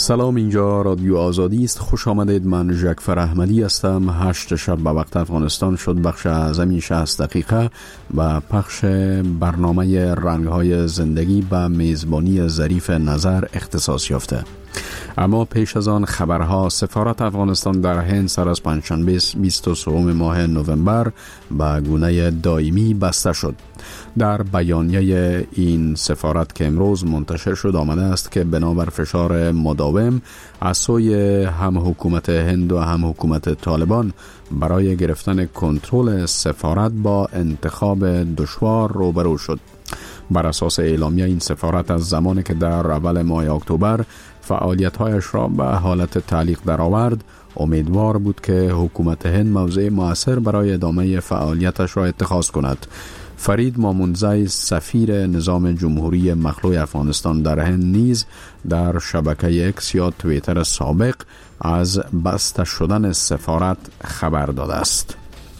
سلام، اینجا رادیو آزادی است. خوش آمدید. من ژکفر احمدی هستم. 8 شب به وقت افغانستان شد بخش اعظمی 60 دقیقه و پخش برنامه رنگ‌های زندگی به میزبانی ظریف نظر اختصاص یافته. اما پیش از آن خبرها. سفارت افغانستان در هند سر از پنجشنبه 23 ماه نوامبر به گونه دائمی بسته شد. در بیانیه این سفارت که امروز منتشر شد آمده است که بنابر فشار مداوم از سوی هم حکومت هند و هم حکومت طالبان برای گرفتن کنترل سفارت با انتخاب دشوار روبرو شد. بر اساس اعلامیه این سفارت از زمانی که در اول ماه اکتبر فعالیت‌هایش را به حالت تعلیق درآورد امیدوار بود که حکومت هند موضع مؤثر برای ادامه فعالیتش را اتخاذ کند. فرید مامونزی سفیر نظام جمهوری مخلوع افغانستان در هند نیز در شبکه اکس یا توییتر سابق از بسته شدن سفارت خبر داده است.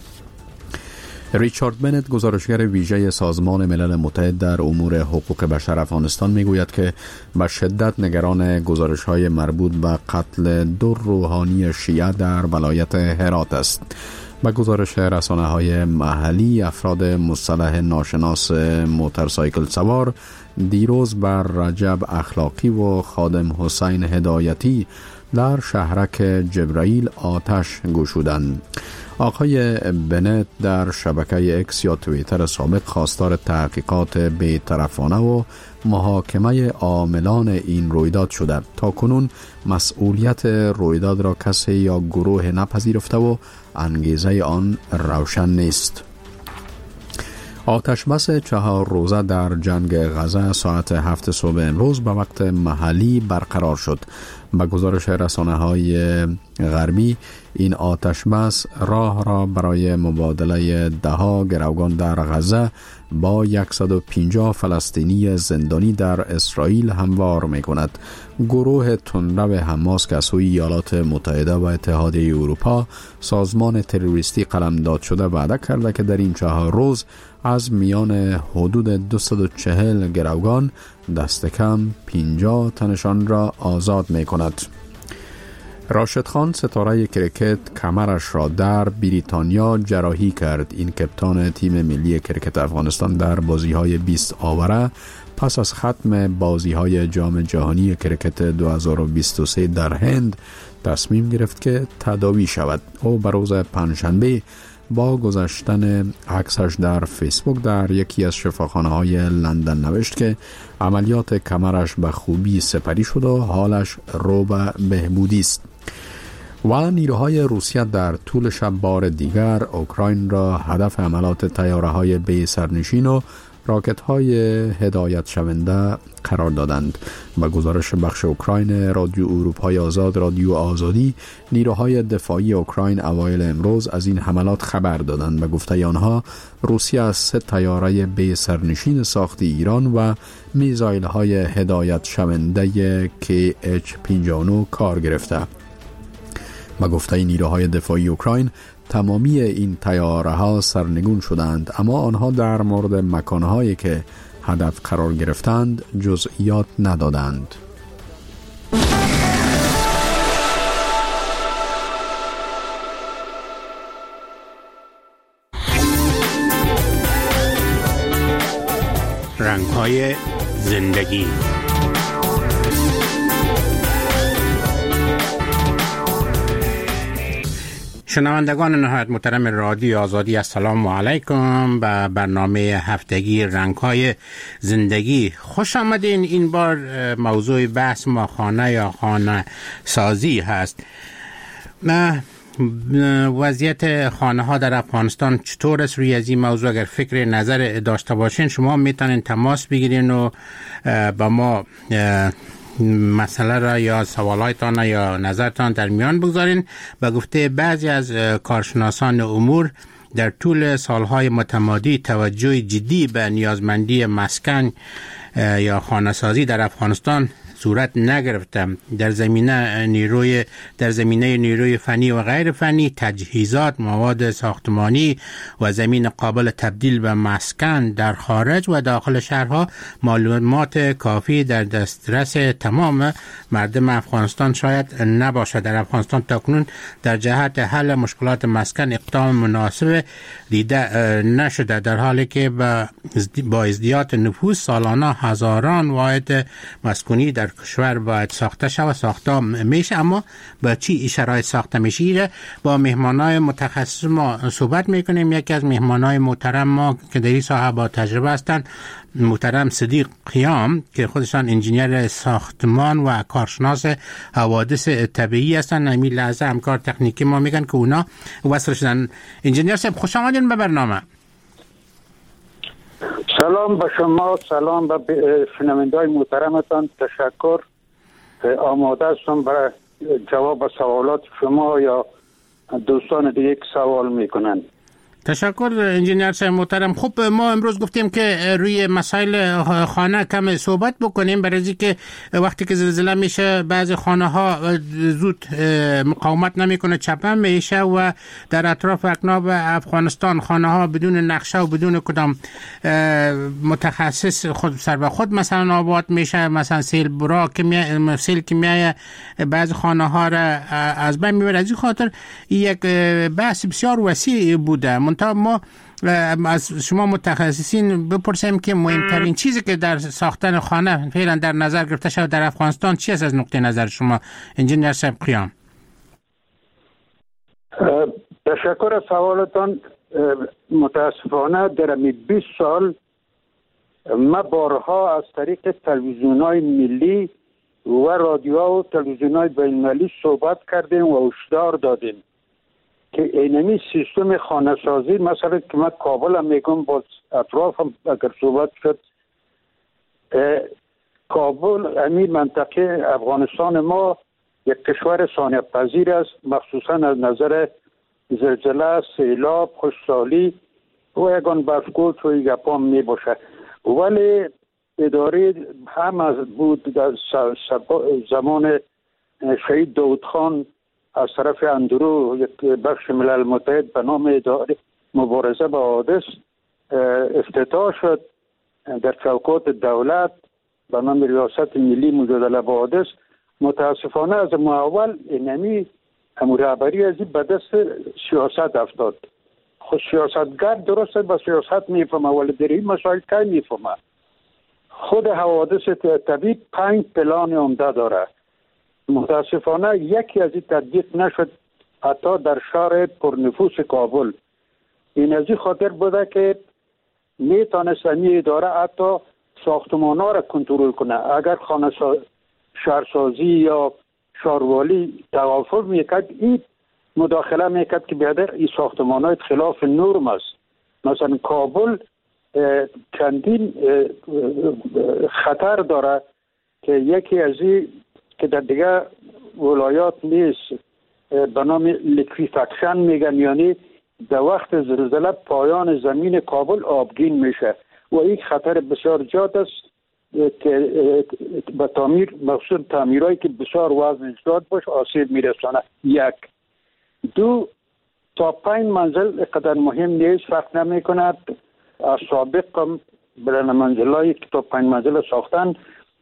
ریچارد بنت، گزارشگر ویژه سازمان ملل متحد در امور حقوق بشر افغانستان، میگوید که به شدت نگران گزارش‌های مربوط به قتل 2 روحانی شیعه در ولایت هرات است. به گزارش رسانه‌های محلی، افراد مصطلح ناشناس موتورسایکل سوار دیروز بر رجب اخلاقی و خادم حسین هدایتی در شهرک جبرائیل آتش گشودند. آقای بنت در شبکه اکس یا توییتر سابق خواستار تحقیقات بی‌طرفانه و محاکمه عاملان این رویداد شده. تاکنون مسئولیت رویداد را کسی یا گروه نپذیرفته و انگیزه آن روشن نیست. آتش بس 4 روزه در جنگ غزه ساعت 7 صبح امروز به وقت محلی برقرار شد. به گزارش رسانه‌های غربی این آتش بس راه را برای مبادله 10 گروگان در غزه با 150 فلسطینی زندانی در اسرائیل هموار می کند. گروه تندرو حماس که از سوی ایالات متحده و اتحادیه اروپا سازمان تروریستی قلمداد شده وعده کرده که در این 4 روز از میان حدود 240 گروگان دست کم 50 تنشان را آزاد می کند. راشد خان، ستاره کرکت، کمرش را در بریتانیا جراحی کرد. این کپتان تیم ملی کرکت افغانستان در بازی‌های 20 آوره پس از ختم بازی‌های جام جهانی کرکت 2023 در هند تصمیم گرفت که تداوی شود. او به روز پنجشنبه با گذاشتن عکسش در فیسبوک در یکی از شفاخانه‌های لندن نوشت که عملیات کمرش به خوبی سپری شد و حالش رو به بهبودی است. و نیروهای روسیه در طول شب بار دیگر اوکراین را هدف حملات طیاره‌های بی سرنشین و راکت‌های هدایت شونده قرار دادند. با گزارش بخش اوکراین رادیو اروپای آزاد، رادیو آزادی، نیروهای دفاعی اوکراین اوایل امروز از این حملات خبر دادند. به گفته آنها روسیه از 3 طیاره بی سرنشین ساخت ایران و میزایل‌های هدایت شونده KH-59 کار گرفته. با گفته نیروهای دفاعی اوکراین تمامی این طیاره‌ها سرنگون شدند، اما آنها در مورد مکانهایی که هدف قرار گرفتند جزئیات ندادند. رنگ‌های زندگی. شنوندگان نهایت محترم رادیو آزادی، السلام علیکم. به برنامه هفتگی رنگ‌های زندگی خوش آمدین. این بار موضوع بحث ما خانه یا خانه سازی هست. وضعیت خانه ها در افغانستان چطور است؟ روی از این موضوع اگر فکر نظر داشته باشین شما میتونین تماس بگیرین و با ما مسئله را یا سوالایتان یا نظرتان در میان بگذارین. به گفته بعضی از کارشناسان امور در طول سالهای متمادی توجه جدی به نیازمندی مسکن یا خانه سازی در افغانستان صورت نگرفته در زمینه نیروی فنی و غیر فنی، تجهیزات، مواد ساختمانی و زمین قابل تبدیل به مسکن در خارج و داخل شهرها معلومات کافی در دسترس تمام مردم افغانستان شاید نباشد. در افغانستان تاکنون در جهت حل مشکلات مسکن اقدام مناسب دیده نشده، در حالی که با ازدیاد نفوس سالانه هزاران واحد مسکونی در کشور باید ساخته میشه. اما با چی شرایط ساخته میشه؟ با مهمانای متخصص ما صحبت میکنیم. یکی از مهمانای محترم ما که در این ساحه با تجربه هستند محترم صدیق قیام که خودشان انجینیر ساختمان و کارشناس حوادث طبیعی هستند. همین لحظه همکار تکنیکی ما میگن که اونا وصل شدن. انجینیر صاحب خوش آمدین به برنامه. سلام به شما، سلام به شنونده‌های محترمتان. تشکر. آماده هستم برای جواب سوالات شما یا دوستان دیگه که سوال میکنن. تشکر انجینیر صاحب محترم. خب ما امروز گفتیم که روی مسائل خانه کم صحبت بکنیم، برای اینکه وقتی که زلزله میشه بعضی خانه ها زود مقاومت نمیکنه، چپن میشه و در اطراف اکناف افغانستان خانه ها بدون نقشه و بدون کدام متخصص خود سر به خود مثلا آباد میشه. مثلا سیل که میایه بعضی خانه ها را از بین میبره. از این خاطر یک بحث بسیار وسیع بوده. ما از شما متخصصین بپرسیم که مهمترین چیزی که در ساختن خانه فعلا در نظر گرفته شده در افغانستان چی است از نقطه نظر شما انجینیر صاحب قیام؟ تشکر از سوالتان. متاسفانه در 20 سال ما بارها از طریق تلویزیون‌های ملی و رادیوها و تلویزیون‌های بین‌المللی صحبت کردیم و هشدار دادیم که اینمی سیستم خانه سازی، مثلا که من کابل هم میگم با اطرافم اگر صحبت شد، کابل همین منطقه افغانستان ما یک کشور ثانیه پذیر است، مخصوصا از نظر زلزله، سیلاب، خشکسالی و یگان برفگوچ و گپام می باشه. ولی اداره هم از بود در زمان شهید داود خان از طرف اندرو یک بخش ملل متحد به نام اداره مبارزه با حوادث افتتاح شد در چوکات دولت به نام ریاست ملی مجادله با حوادث. متاسفانه از اول اینمی رهبری از به دست سیاست افتاد. خود سیاستگر درسته با سیاست میفهمه ولی در این مسائل کی میفهمه. خود حوادث طبیعی 5 پلان عمده داره. متاسفانه یکی از این تطبیق نشد حتی در شهر پرنفوس کابل. این از این خاطر بوده که میتونست این اداره حتی ساختمان ها را کنترل کنه. اگر شهرسازی یا شهروالی تغافل میکرد این مداخله میکرد که بیادر این ساختمان های خلاف نرم است. مثلا کابل چندین خطر داره که یکی از این که در دیگه ولایات نیست به نام لیکویفکشن میگن، یعنی در وقت زلزله پایان زمین کابل آبگین میشه و این خطر بسیار زیاد است که به تعمیر مخصوص تعمیرهایی که بسیار وزن زیاد باشه آسیب میرسانه. 1 2 تا 5 منزل قدر مهم نیست، فرق نمیکنه. از سابق هم بلند منزلایی که تا 5 منزل ساختن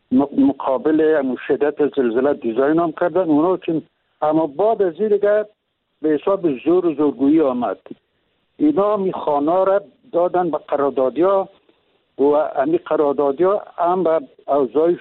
مقابل شدت زلزله دیزاین هم کردن اونا چون، اما بعد از این دیگه به حساب زور و زورگویی آمد. اینا می خانه را دادن به قراردادیا و امی قراردادیا هم به اوضاع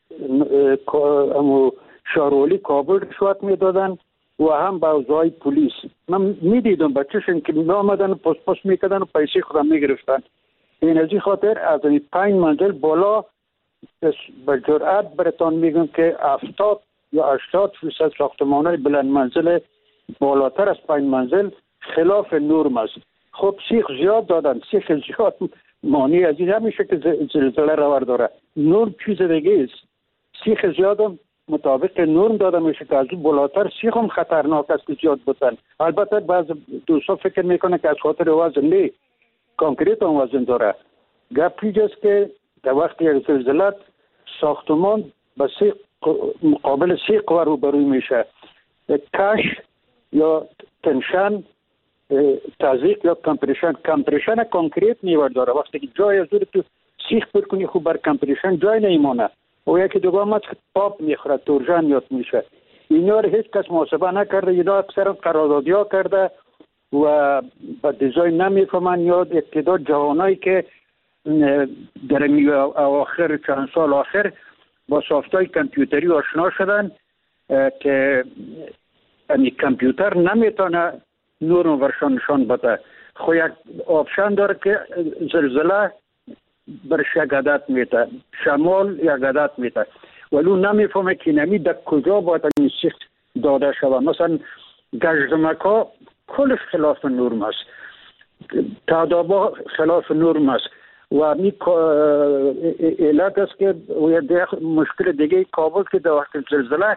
شهروالی کابل رشوت می دادن و هم به اوضاع پلیس. من می دیدم بچه‌شون که می آمدن پست می کردن و پیسه خودم می گرفتن. این از این خاطر از 5 منزل بالا به جرأت براتون میگم که 70 یا 80% ساختمان‌های بلند منزل بالاتر از 5 منزل خلاف نرم است. خب سیخ زیاد دادن، سیخ زیاد مانع از این نمیشه که زلزله رو داره. نرم چیز دیگه است. سیخ زیاد هم مطابق نرم داده میشه که از اون بالاتر سیخ هم خطرناک است که زیاد بودن. البته بعض دوستا فکر میکنه که از خاطر وزن نه، کانکریت هم وزن داره. گپ اینجاست که در وقت یک زلزله ساختمان به مقابل 3 قوه روبروی میشه: کش یا تنشن، تزریق یا کمپریشن. کمپریشن کانکریت میورداره، وقتی که جای از تو سیخ بکنی خوب بر کمپریشن جای نمیمونه و یکی دوگاه ماست که پاپ میخوره، تورجان یاد میشه. اینا رو هیچ کس محاسبه نکرده، اینا اکثر قراردادی ها کرده و با دیزاین نمیفهمن یا ابتدا جوانایی که در اواخر چند سال آخر با سافتای کامپیوتری آشنا شدن که امی کامپیوتر نمیتونه نور و ورشان نشان بده. خو یک آپشن داره که زلزله برش یک عدد میده، شمال یک عدد میده، ولو نمیفهمه که نمی در کجا باید این سیخ داده شده. مثلا گشتمک ها کلش خلاف نورم است، تعدابا خلاف نورم است و می علت است که مشکل دیگه کابل که در وقت زلزله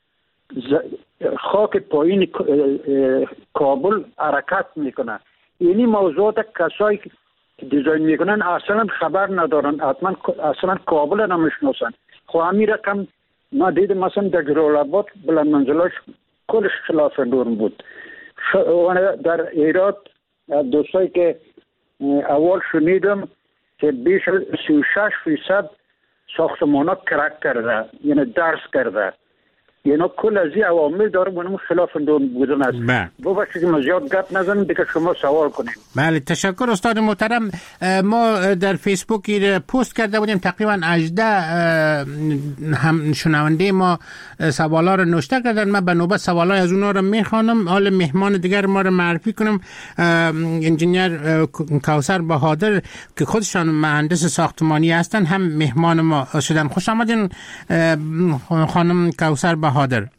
خاک پایین کابل حرکت میکنه. اینی موضوعات کسایی که دیزاین میکنن اصلا خبر ندارن، حتما اصلا کابل نمیشناسن. خو همین رقم ما دیدم مثلا در جلال‌آباد بلند منزلاش کلش خلاف نورم بود. در ایراد دوستایی که اول شنیدم که بیش از 36% ساختمان ها کرک کرده، یعنی درس کرده. یعنی کل از این عوامل داره منم خلاف نورم بودن است. ببخشید ما زیاد گپ نزنیم دیگه، شما سوال کنیم. بله تشکر استاد محترم. ما در فیسبوک پست کرده بودیم، تقریبا 18 هم شنونده ما سوالا رو نوشته کردن. من به نوبت سوالای از اونها رو میخوانم. حال مهمان دیگر ما رو معرفی کنم. انجینیر کوثر بهادر که خودشان مهندس ساختمانی هستن هم مهمان ما شدن. خوش آمدین خانم کوثر بهادر.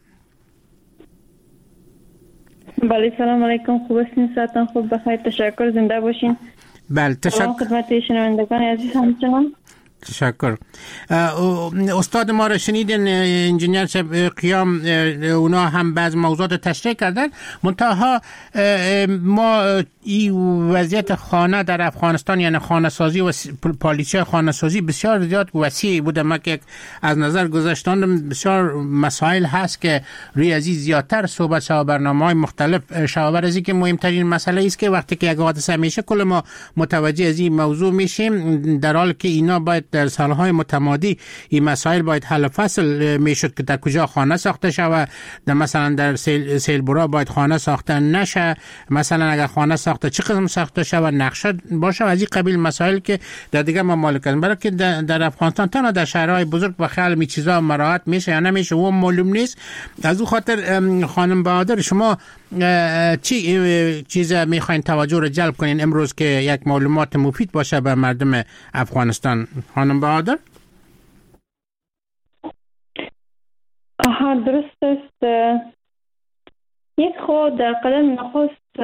بله سلام علیکم، خوب هستین؟ ساعتان خوب بخیر، تشکر، زنده باشین. بله تشکر. خدمت شنوندگان عزیز همچنان تشکر. استاد ما را شنیدین، انجینیر قیام اونا هم بعض موضوعات تشریح کردن. منتها ما این وضعیت خانه در افغانستان، یعنی خانه سازی و پالیسی خانه سازی بسیار زیاد وسیع بوده. ما که از نظر گذاشتن بسیار مسائل هست که روی از این زیادتر صحبت شود، برنامه‌های مختلف شود. از این که مهمترین مسئله است که وقتی که یک حادثه میشه کل ما متوجه از این موضوع میشیم، در حالی که اینا باید در سالهای متمادی این مسائل باید حل فصل میشد که در کجا خانه ساخته شود. مثلا در سیلبورا باید خانه ساخته نشه، مثلا اگر خانه ساخته چه قسم ساخته شود، نقشه باشه، از این قبیل مسائل که در دیگه ممالک هستند. برای که در افغانستان تنها در شهرهای بزرگ و خیال می چیزا مراعات میشه یا نمیشه و معلوم نیست. از اون خاطر خانم بهادر شما چی چیز میخواین توجه رو جلب کنین امروز که یک معلومات مفید باشه به مردم افغانستان؟ خانم بهادر. درست است. یک خود در قدم نخست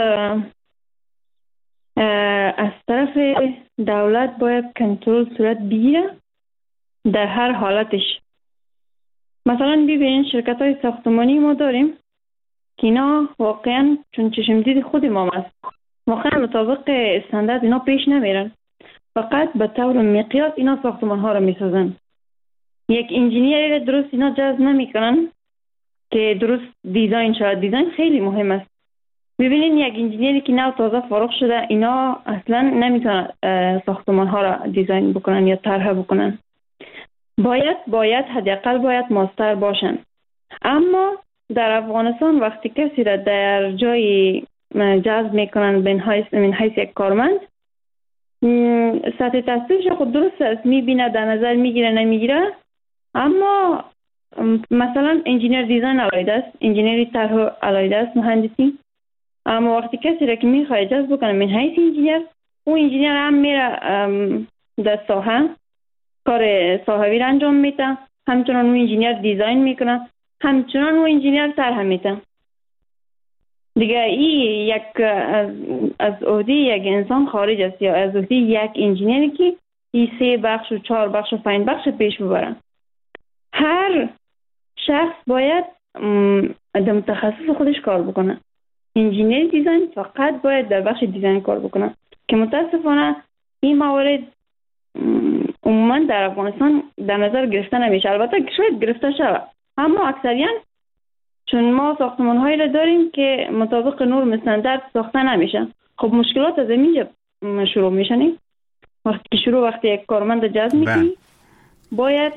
از طرف دولت باید کنترل صورت بگیره در هر حالتش. مثلا ببینین شرکت های ساختمانی ما داریم که اینا واقعا چون چشم دید خود ما است، واقعا مطابق استاندارد اینا پیش نمیرن، فقط به طور مقیاس اینا ساختمان ها رو میسازن. یک انجینیر درست اینا جذب نمیکنن که درست دیزاین شود. دیزاین خیلی مهم است. ببینین یک انجینیری که نو تازه فارغ شده، اینا اصلا نمیتونن ساختمان ها را دیزاین بکنن یا طرح بکنن. باید حداقل باید ماستر باشن. اما در افغانستان وقتی کسی را در جای جذب میکنن من حیث یک کارمند، سطح تحصیلش خود درست است، میبینه، در نظر میگیره نمیگیره، اما مثلا انجینیر دیزاین علایده است، انجینیری طرح علایده است، مهندسی. اما وقتی کسی را که میخواد جذب بکنه من حیث انجینیر، اون انجینیر هم میره در ساحه کار ساحوی را انجام میده، همچنان اون انجینیر دیزاین میکنه، همچنان اون انجینیر طرح میده. دیگه این یک از عهده یک انسان خارج است یا از عهده یک انجینیری که این 3 بخش و 4 بخش و 5 بخش پیش ببرن. هر شخص باید در متخصص خودش کار بکنه. انجینیر دیزاین فقط باید در بخش دیزاین کار بکنه که متاسفانه این موارد عموما در افغانستان در نظر گرفته نمیشه. البته شاید گرفته شود، اما اکثریاً چون ما ساختمان‌هایی را داریم که مطابق نرم استاندارد ساخته نمیشه. خب مشکلات از اینجا شروع میشن. وقتی یک کارمند جذب میکنی باید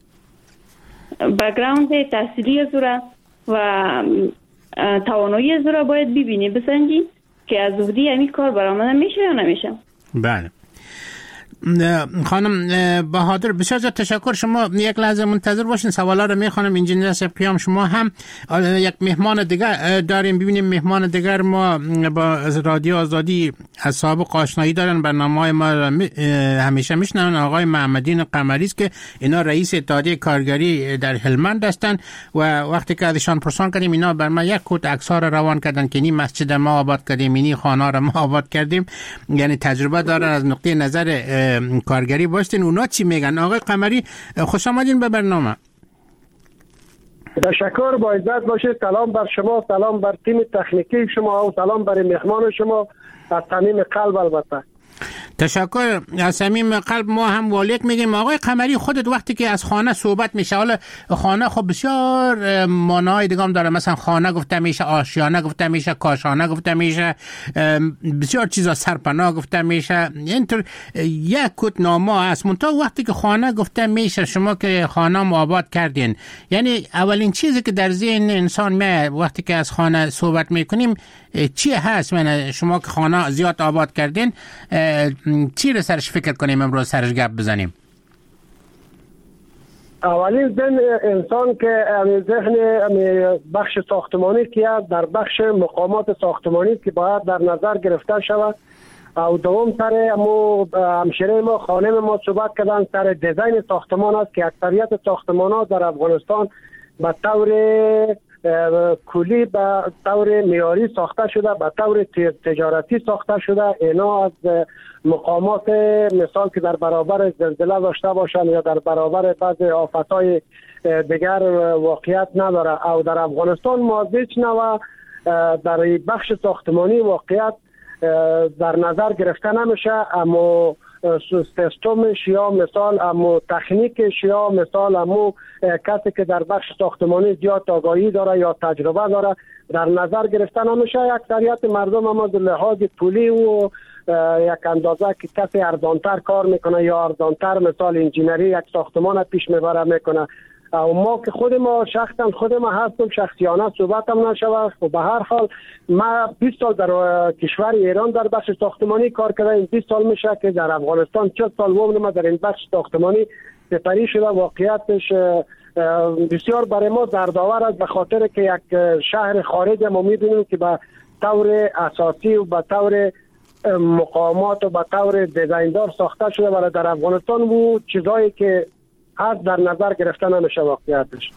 بک‌گراند تحصیلی زوره و توانایی زوره باید ببینی، بسنجی که از وحدی همین کار برآمده میشه یا نمیشه. بله خانم بهادر، بسیار تشکر. شما یک لحظه منتظر باشین، سوالا رو میخوانم. انجینیر صاحب قیام، شما هم یک مهمان دیگر داریم. ببینیم مهمان دیگر ما با رادیو آزادی از سابق آشنایی دارن، برنامه‌های ما همیشه میشنون. آقای محمدین قمری است که اینا رئیس اتحادیه کارگری در هلمند هستن و وقتی که ازشان پرسان کردیم اینا بر ما یک کوت عکس‌ها رو روان کردن که این مسجد ما آباد کردیم، این خانه رو ما آباد کردیم، یعنی تجربه دارن از نقطه نظر کارگری باشتین. اونا چی میگن؟ آقای قمری خوش آمدین به برنامه. تشکر، با عزت باشید. سلام بر شما، سلام بر تیم تکنیکی شما و سلام بر مهمان شما از صمیم قلب. البته تشکر از صمیم قلب. ما هم والیک میگیم. آقای قمری، خودت وقتی که از خانه صحبت میشه، حالا خانه خب بسیار معنای دیگه هم داره، مثلا خانه گفته میشه، آشیانه گفته میشه، کاشانه گفته میشه، بسیار چیزا، سرپناه گفته میشه، اینطور یک کت نامه است. منتها وقتی که خانه گفته میشه، شما که خانه آباد کردین، یعنی اولین چیزی که در ذهن انسان میاد وقتی که از خانه صحبت میکنیم چی هست؟ من شما که خانه زیاد آباد کردین، چی رو سرش فکر کنیم امروز سرش گپ بزنیم؟ اولین ذهن انسان که ذهن بخش ساختمانی که در بخش مقامات ساختمانی که باید در نظر گرفته شود، او دوم سر همشیره ما خانم ما صحبت کردن سر دیزاین ساختمان است که اکثریت ساختمان ها در افغانستان به طور کلی به طور معیاری ساخته شده، به طور تجارتی ساخته شده. اینا از مقامات مثال که در برابر زلزله داشته باشن یا در برابر بعض آفتهای دیگر واقعیت نداره. او در افغانستان ما هیچ نوع در بخش ساختمانی واقعیت در نظر گرفته نمیشه، اما سیستمش یا مثال امو تکنیکش یا مثال امو کسی که در بخش ساختمانی زیاد آگاهی داره یا تجربه داره در نظر گرفته نمیشه. اکثریت مردم اما در لحاظ پولی و یک اندازه که کسی ارزانتر کار میکنه یا ارزانتر مثال انجینری یک ساختمان پیش میبره میکنه. و ما که خود ما شخصا خود ما هستم شخصیانه صحبت هم نشود و به هر حال ما 20 سال در کشور ایران در بخش ساختمانی کار کردم. 20 سال میشه که در افغانستان 40 سال عمر ما در این بخش ساختمانی سپری شده. واقعیتش بسیار برای ما دردآور است به خاطر که یک شهر خارج ما میدونیم که به طور اساسی و به طور مقامات و به طور دیزایندار ساخته شده، ولی در افغانستان و چیزایی که هست در نظر گرفته نمیشه واقعیتش.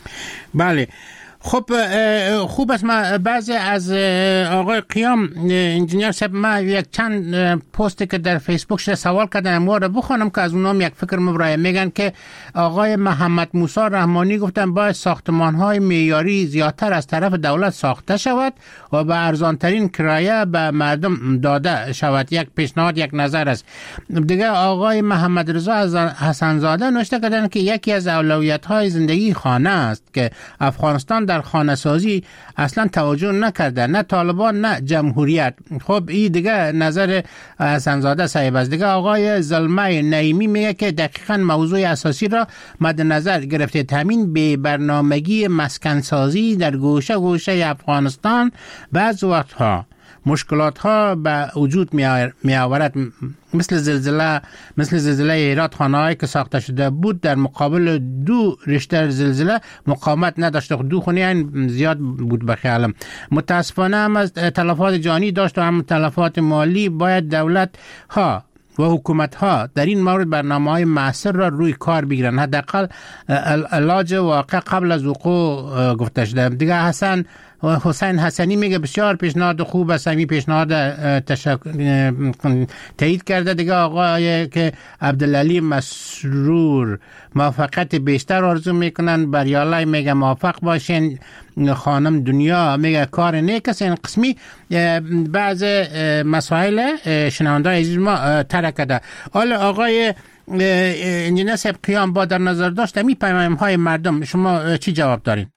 بله خب خوب است. ما بعضی از آقای قیام انجینیر صاحب ما یک چند پست که در فیسبوک شده سوال کردن ما رو بخونم که از اونام یک فکر مبرای میگن که آقای محمد موسی رحمانی گفتن باید ساختمان‌های معیاری زیادتر از طرف دولت ساخته شود و به ارزانترین کرایه به مردم داده شود. یک پیشنهاد، یک نظر است. دیگه آقای محمد رضا حسنزاده نوشته کردن که یکی از اولویت‌های زندگی خانه است که افغانستان در خانه سازی اصلا توجه نکرده، نه طالبان نه جمهوریت. خب این دیگه نظر حسنزاده صاحب است. دیگه آقای زلمه نعیمی میگه که دقیقاً موضوع اساسی را مد نظر گرفته تامین به برنامگی مسکن سازی در گوشه گوشه افغانستان بعض وقتها مشکلات ها به وجود می آورد، مثل زلزله هرات. خانه‌هایی که ساخته شده بود در مقابل 2 ریشتر زلزله مقاومت نداشته. 2 خونه زیاد بود به خیالم. متاسفانه هم از تلفات جانی داشت و هم تلفات مالی. باید دولت ها و حکومت ها در این مورد برنامه‌های معاصر را روی کار بگیرن، حداقل علاج واقع قبل از وقوع گفته شده. دیگه حسین حسنی میگه بسیار پیشنهاد خوب است، همین پیشنهاد تایید کرده. دیگه آقای که عبدالعلی مسرور موفقیت بیشتر آرزو میکنن. بریالای میگه موفق باشین. خانم دنیا میگه کار نیک است. این قسمی بعض مسائل شنونده عزیز ما ترک کرده. حالا آقای انجینر صاحب قیام با در نظر داشت می پیام‌های مردم شما چی جواب دارین؟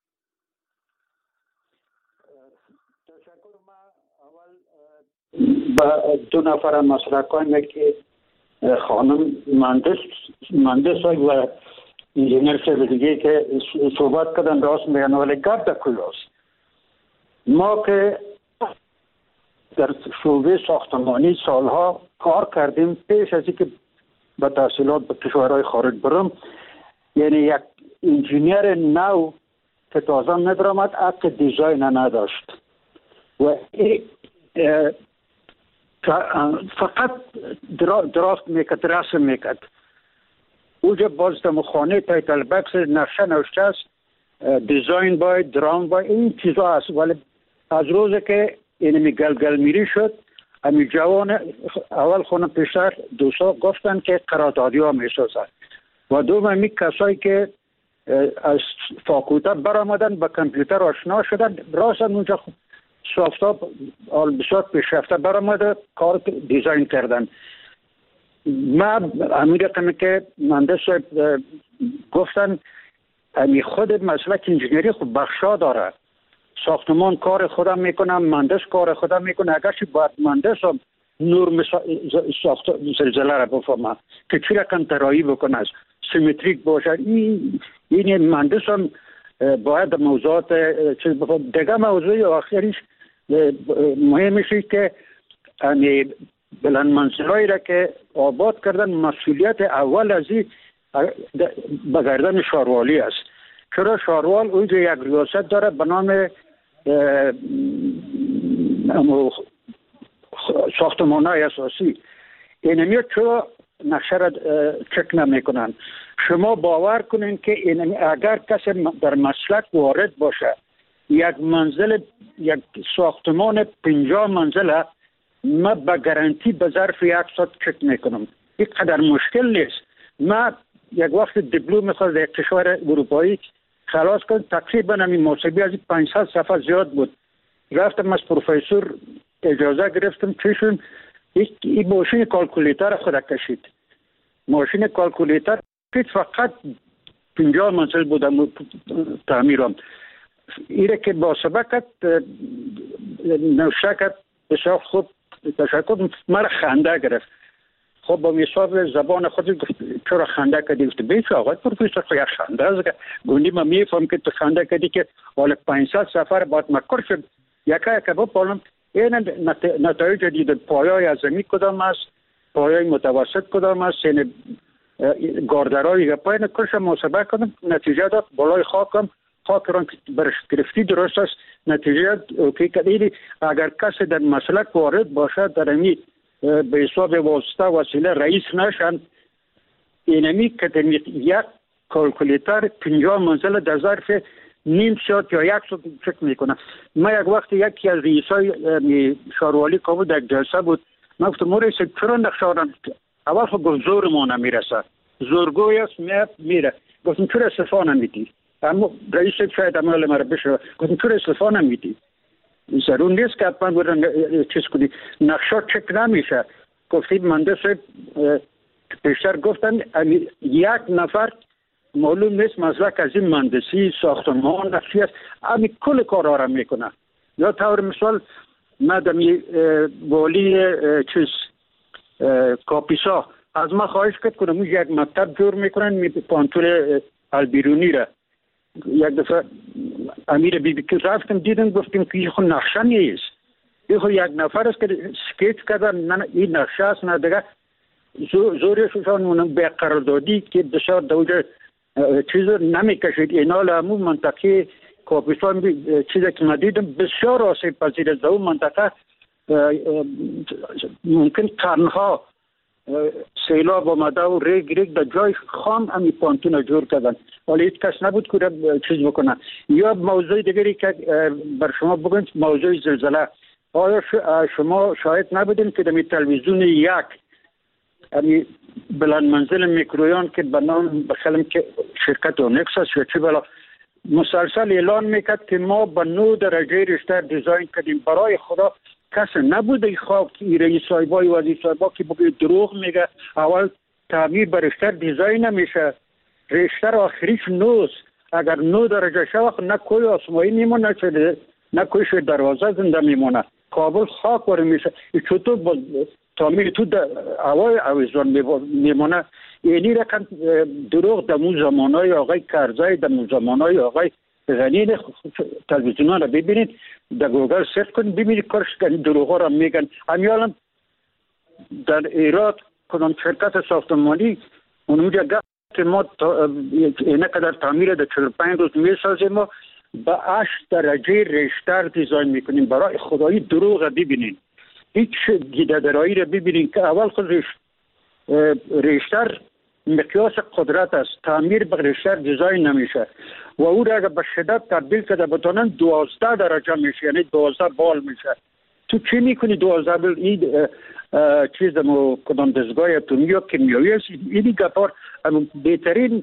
با دو نفر مسلکان که خانم مهندس و انجینر صاحب دیگه که صحبت کردن راست میگن، ولی گرد کجاست؟ ما که در شعبه ساختمانی سالها کار کردیم پیش از اینکه به تحصیلات به کشورهای خارج برم، یعنی یک انجینیر نو که تازه ندرامد حق دیزاین نداشت و فقط درافت میکرد، رسم میکرد. اوجا باز در خانه تایتل بکس نقشه نوشته است، دیزاین باید، درام باید، این چیزا هست. ولی از روزی که اینمی گلگل میری شد، امی جوان اول خونه پیشتر دوستا گفتن که قراردادی ها میسازن و دوم امی کسایی که از فاکولته برآمدن به کامپیوتر آشنا شدن، راست اونجا سافتاب بسیار پیشرفته برآمده کار دیزاین کردن. من امیر رقمی که مهندس گفتن امی خود مسلک انجینری خود بخشا داره، ساختمان کار خودم میکنم، مهندس کار خودم میکنه. اگرچه باید مهندس هم نرم ساخت زلزله را بفهمه که چی رقم طراحی بکنه، سیمتریک باشه. این مهندس هم باید موضوعات چیز بفهمه. دیگه موضوع آخریش مهمشه که بلند منزلایی را که آباد کردن مسئولیت اول از این به گردن شاروالی است. چرا شاروال اونجا یک ریاست داره به نام ساختمان‌های اساسی. اینمی چرا نقشه را چک نمیکنن؟ شما باور کنین که اگر کسی در مسلک وارد باشه، یک منزل، یک ساختمان 50 منزله، من به گارانتی به ظرف 1 ساعت چک میکنم. این قدر مشکل نیست. من یک وقت دیپلم میخواست در کشور اروپایی خلاص کنم، تقریبا همین محاسبه از 500 صفحه زیاد بود. رفتم از پروفسور اجازه گرفتم چشم این ماشین کالکولیتر خود کشید. ماشین کالکولیتر فقط 50 منزل بودم تعمیرم. ایره که با سبقت نوشته بسیار خوب تشکر، مرا خنده گرفت. خب با حساب زبان خود گفت چرا خنده کردی؟ گفت بیچ آقای پروفسور خو یک خنده است. گفتم من میفهم که تو خنده کردی که حالا 500 سفر باید مکر شد. یکا بپالم این نتایج دید پایای عظمی کدام است، پایای متوسط کدام است، یعنی گاردرهای پای نکرش محاسبه کنم، نتیجه داد بالای خاکم خاک را برش گرفتی درست است، نتیجه اوکی کردی. اگر کسی در مسلک وارد باشد در امی به حساب واسطه وسیله رئیس نشن، اینمی که یک کالکولیتر 50 منزل در ظرف نیم ساعت یا 1 ساعت چک میکنه. من یک وقت یکی از رئیسای شاروالی که بود یک جلسه بود، من گفتم مورد چرا نقشه اول خود گفت زور ما نمیرسه، زورگوی است میره. گفتم چرا استفا نمیدی؟ اما رئیس شاید عمل مرا بشه. گفتم چرا استفا نمیدی؟ ضرور نیست که حتما بودن چیز کنی، نقشه چک نمیشه. گفتید مهندس پیشتر گفتن یک نفر معلوم نیست مسلک از این مهندسی ساختمان نقشی است، امی کل کارها را میکنه. یا طور مثال مدمی والی چیز کاپیسا از ما خواهش کرد کنم یک مکتب جور میکنن پانتول البیرونی را. یک دفعه امیر بیبی که رفتم دیدم گفتیم که این خود نقشه نیست، این خود یک نفر است که سکیچ کردن، نه این نقشه است نه دیگه. زوریشون به قراردادی که بسیار دوجه چیز نمیکشید. اینا لامو منطقه کاپیسان چیزی که ما دیدم بسیار آسیب پذیر است. اون منطقه ممکن قرنها سیلاب آمده و ریگ در جای خام همی پانتون جور کردن، ولی هیچ کس نبود که چیز بکنه. یا موضوع دیگری که بر شما بگویم، موضوع زلزله. آیا شما شاهد نبودین که در تلویزیون یک بلند منزل میکرویان که به نام بخلم که شرکت اونکس است یا چی بلا مسلسل اعلان میکرد که ما به 9 درجه ریشتر دیزاین کردیم. برای خدا کسی نبوده خواب که رئیس صاحبای وزیر صاحبا که بگه دروغ میگه. اول تعمیر بر ریشتر دیزاین نمیشه. ریشتر آخریش نوست. اگر 9 درجه شود نه کوی آسمایی میمونه نه کوی دروازه زنده میمونه. کابل خاک واره میشه. چطور با تعمیر تو هوای اویزان میمونه؟ اینی رقم دروغ دمو زمانای آقای کرزای، دمو زمانای آقای غنی تلویزیون را ببینید، در گوگل سرچ کنید ببینید کارش دروغ ها را میگن. همیالان در ایراد کدام شرکت ساختمانی اونجا گفت که ما اینه قدر تعمیر در 45 روز میسازیم و با 8 درجه ریشتر دیزاین میکنیم. برای خدایی دروغ ببینید. هیچ گیده‌درایی را ببینید که اول خود ریشتر مقیاس قدرت است. تعمیر به ریشتر دیزاین نمیشه و او را اگر به شدت تبدیل کرده بتونن 12 درجه میشه، یعنی 12 بال میشه. تو چی میکنی 12 بال؟ این چیز دمو کدام دستگاه اتمی یا کیمیایی است. اینی گپار بهترین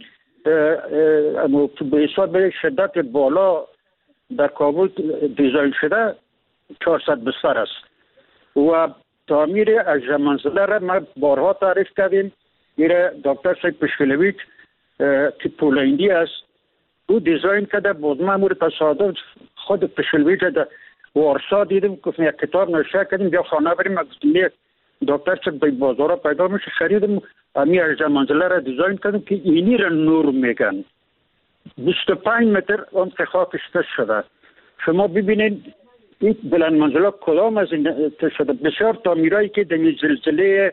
به حساب شدت بالا در کابل دیزاین شده 400 بستر است و تعمیر 18 منزله را ما بارها تعریف کردیم. ایره دکتر صاحب پشکلویچ که پولندی است او دیزاین کرده بود. ما مورد تصادف خود پشکلویچ در وارسا دیدیم که یک کتاب نوشته کردیم بیا خانه بریم. دکتر صاحب به بازار پیدا میشه خریدیم امی 18 منزله را دیزاین کردیم که اینی را نور میگن. 25 متر اون که خاکش کش شده. شما ببینید این بلند منزله کدام از این شده. بسیار تعمیرایی که در زلزله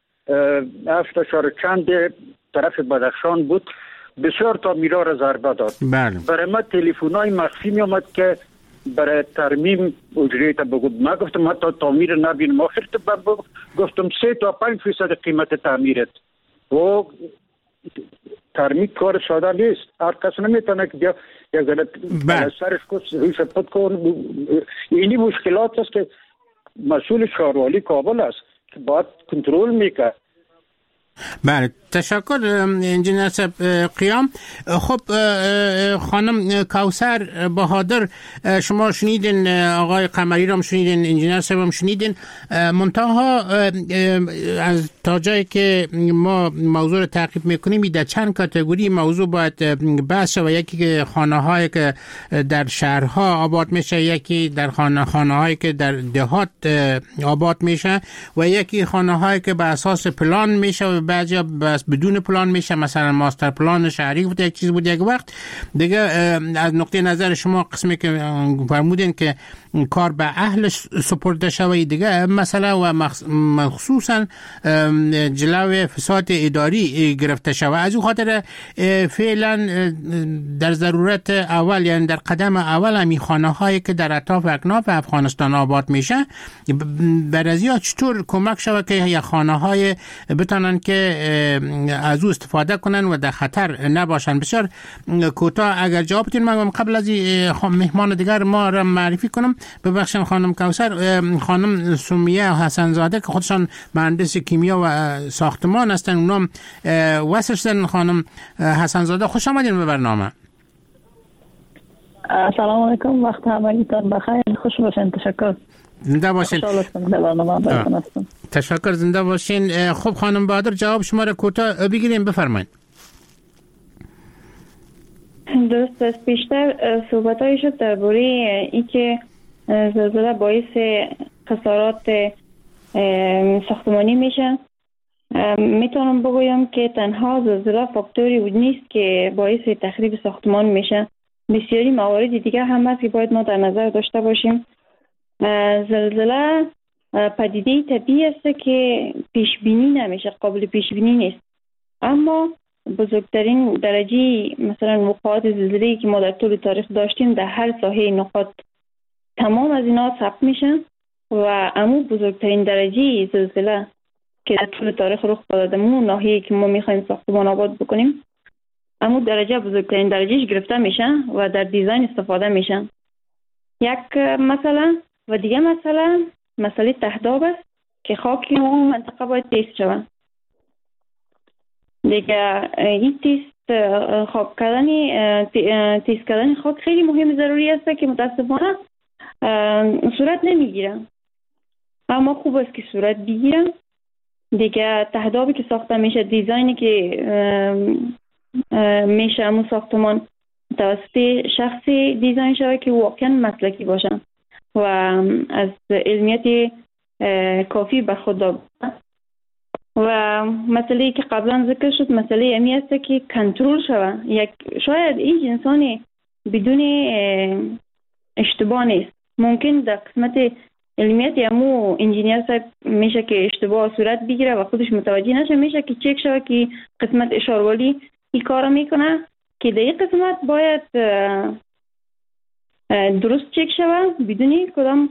7 چند طرف بدخشان بود بسیار تعمیرها را ضربه داد. برای ما تلفن‌های مخفی می آمد که برای ترمیم اجرت بگو. ما گفتم ما تا تعمیر نبینم. آخر گفتم 3 تا 5% قیمت تعمیرت. و ترمیم کار ساده نیست. هر کس نمیتونه که بیا یک سرش کس رویش پد کن. اینی مشکلات است که مسئول شهروالی کابل است که باید کنترل میکنه. بله تشکر انجینر صاحب قیام. خب خانم کوثر بهادر شما شنیدین، آقای قمری را شنیدین، انجینر صاحب هم شنیدین. منتها از تا جایی که ما موضوع رو تعقیب میکنیم در چند کاتگوری موضوع باید بحث شود. یکی که خانه هایی که در شهرها آباد میشه، یکی در خانه هایی که در دهات آباد میشه و یکی خانه هایی که به اساس پلان میشه و بعضی بس بدون پلان میشه، مثلا ماستر پلان شهری بود یک چیز بود یک وقت دیگه. از نقطه نظر شما قسمی که فرمودین که کار به اهل سپرده شوی دیگه مسئله و مخصوصا جلوی فساد اداری گرفته شوه. از اون خاطر فعلا در ضرورت اول یعنی در قدم اول همی خانه هایی که در اطراف اکناف افغانستان آباد میشه برازیا چطور کمک شوه که یا خانه های بتانن که از او استفاده کنن و در خطر نباشن. بسیار کوتاه اگر جواب بدین. من قبل از مهمان دیگر ما را معرفی کنم. ببخشید خانم کوثر، خانم سمیه حسن زاده که خودشان مهندس کیمیا و ساختمان هستن اونم واسه شدن. خانم حسن زاده خوش آمدین به برنامه. سلام علیکم، وقت همگیتان بخیر، خوش باشین. تشکر. زنده باشین. تشکر، زنده باشین. خب خانم بهادر جواب شما را کوتاه بگیریم، بفرمایید. درست است. بیشتر صحبت‌هایی شد درباره اینکه زلزله باعث خسارات ساختمانی میشه. میتونم بگویم که تنها زلزله فاکتوری بود نیست که باعث تخریب ساختمان میشه. بسیاری موارد دیگه هم هست که باید ما در نظر داشته باشیم. زلزله پدیده طبیعی است که پیش بینی نمیشه، قابل پیش بینی نیست. اما بزرگترین درجه مثلا وقوعات زلزله‌ای که ما در طول تاریخ داشتیم در هر ساحه نقاط تمام از اینا ثبت میشن و امو بزرگترین درجه زلزله که در طول تاریخ رخ داده مون ناحیه‌ای که ما میخوایم ساختمان آباد بکنیم امو درجه بزرگترین درجهش گرفته میشن و در دیزاین استفاده میشن. یک مسئله و دیگه مسئله تهداب است که خاک اون منطقه باید تیست شود. دیگه این تیست کردن خاک خیلی مهم ضروری است که متاسفانه صورت نمیگیره. اما خوب است که صورت بگیره دیگه تهدابی که ساخته میشه، دیزاینی که میشه همون ساختمان توسط شخصی دیزاین شده که واقعا مسلکی باشن و از علمیت کافی برخورد داشته. و مسئله که قبلا ذکر شد مسئله امی است که کنترل شود. شاید این انسانی بدون اشتباه نیست، ممکن در قسمت علمیت همو انجینیر صاحب میشه که اشتباه صورت بگیره و خودش متوجه نشه، میشه که چک شود که قسمت اشاروالی این کارا میکنه که در این قسمت باید درست چک شود بدون کدام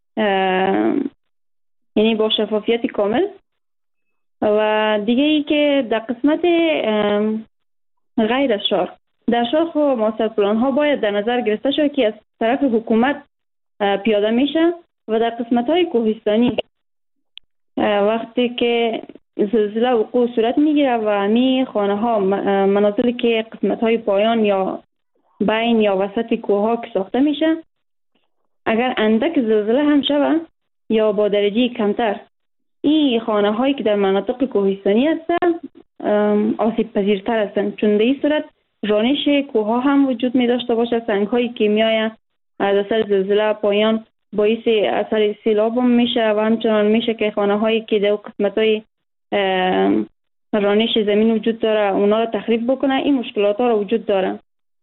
یعنی با شفافیت کامل. و دیگه ای که در قسمت غیر از شهر، در شهر خب ماستر پلان ها باید در نظر گرفته شود که از طرف حکومت پیاده میشه و در قسمت های کوهستانی وقتی که زلزله وقوع صورت میگیره و همی خانه ها منازلی که قسمت های پایان یا بین یا وسط کوه ها که ساخته میشه، اگر اندک زلزله هم شود یا با درجه کمتر، این خانه هایی که در مناطق کوهستانی هستن آسیب پذیرتر هستند، چون در این صورت رانش کوه ها هم وجود می داشته باشه. سنگ هایی که می آید از اثر زلزله پایان باعث اثر سیلاب هم میشه و همچنان میشه که خانه هایی که در قسمت های رانش زمین وجود داره اونا رو تخریب بکنه. این مشکلات ها رو وجود داره.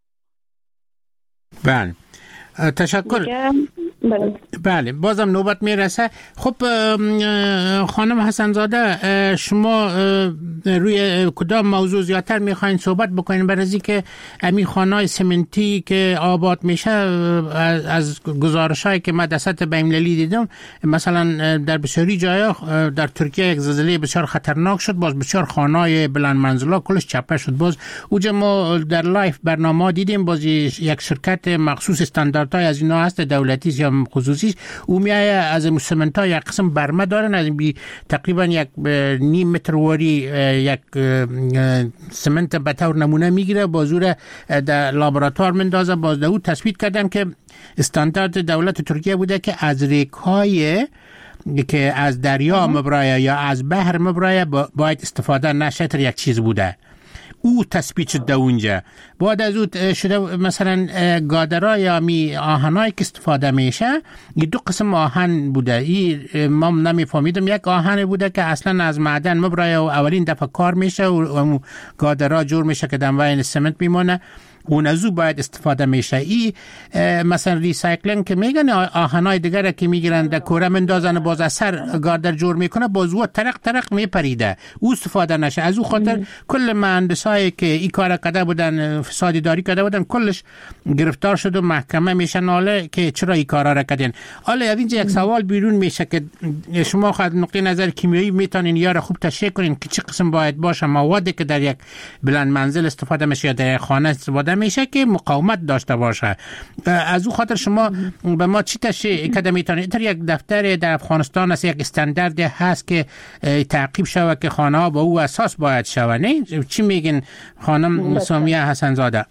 بله تشکر. بله بازم نوبت میرسه. خب خانم حسنزاده، شما روی کدام موضوع زیادتر میخواین صحبت بکنین؟ برای که امی خانه‌های سمنتی که آباد میشه از گزارش‌هایی که من دست بین‌المللی دیدم، مثلا در بسیاری جاها در ترکیه یک زلزله بسیار خطرناک شد، باز بسیار خانه‌های بلند منزلا کلش چپه شد. باز اوجا ما در لایف برنامه دیدیم، باز یک شرکت مخصوص استانداردهای از اینا هست، دولتی یا خصوصی، او میایه از سمنت‌ها یک قسم برمه دارن، از بی تقریبا یک نیم متر واری یک سمنت به طور نمونه میگیره، بازور در لابراتوار مندازه. باز او تثبیت کردن که استاندارد دولت ترکیه بوده که از ریک‌های که از دریا مبرایه یا از بحر مبرایه باید استفاده نشه، تر یک چیز بوده. او تثبیت شده اونجا. بعد از او شده مثلا گادرها یا آهنایی که استفاده میشه، این دو قسم آهن بوده. این ما نمیفهمیدم، یک آهن بوده که اصلا از معدن مبرایه و اولین دفعه کار میشه و گادرها جور میشه که دنبال سمنت میمونه، اون از او باید استفاده میشه. ای مثلا ریسایکلینگ که میگن آهنای دیگر که میگیرن در کوره مندازن باز اثر گاردر جور میکنه، باز او ترق میپریده، او استفاده نشه. از او خاطر کل مهندسایی که این کار کرده بودن، فساد اداری کرده بودن، کلش گرفتار شد و محکمه میشن. حالا که چرا این کارا را کردین؟ حالا از اینجا یک سوال بیرون میشه که شما خود نقطه نظر کیمیایی میتونین یا خوب تشریح کنین که چه قسم باید باشه موادی که در یک بلند منزل استفاده میشه یا در خانه استفاده میشه که مقاومت داشته باشه. از او خاطر شما به ما چی تشریح کده میتونید؟ اینطور یک دفتر در افغانستان است، یک استاندارد هست که تعقیب شود که خانه ها با او اساس باید شود، نه؟ چی میگین خانم سامیه حسنزاده؟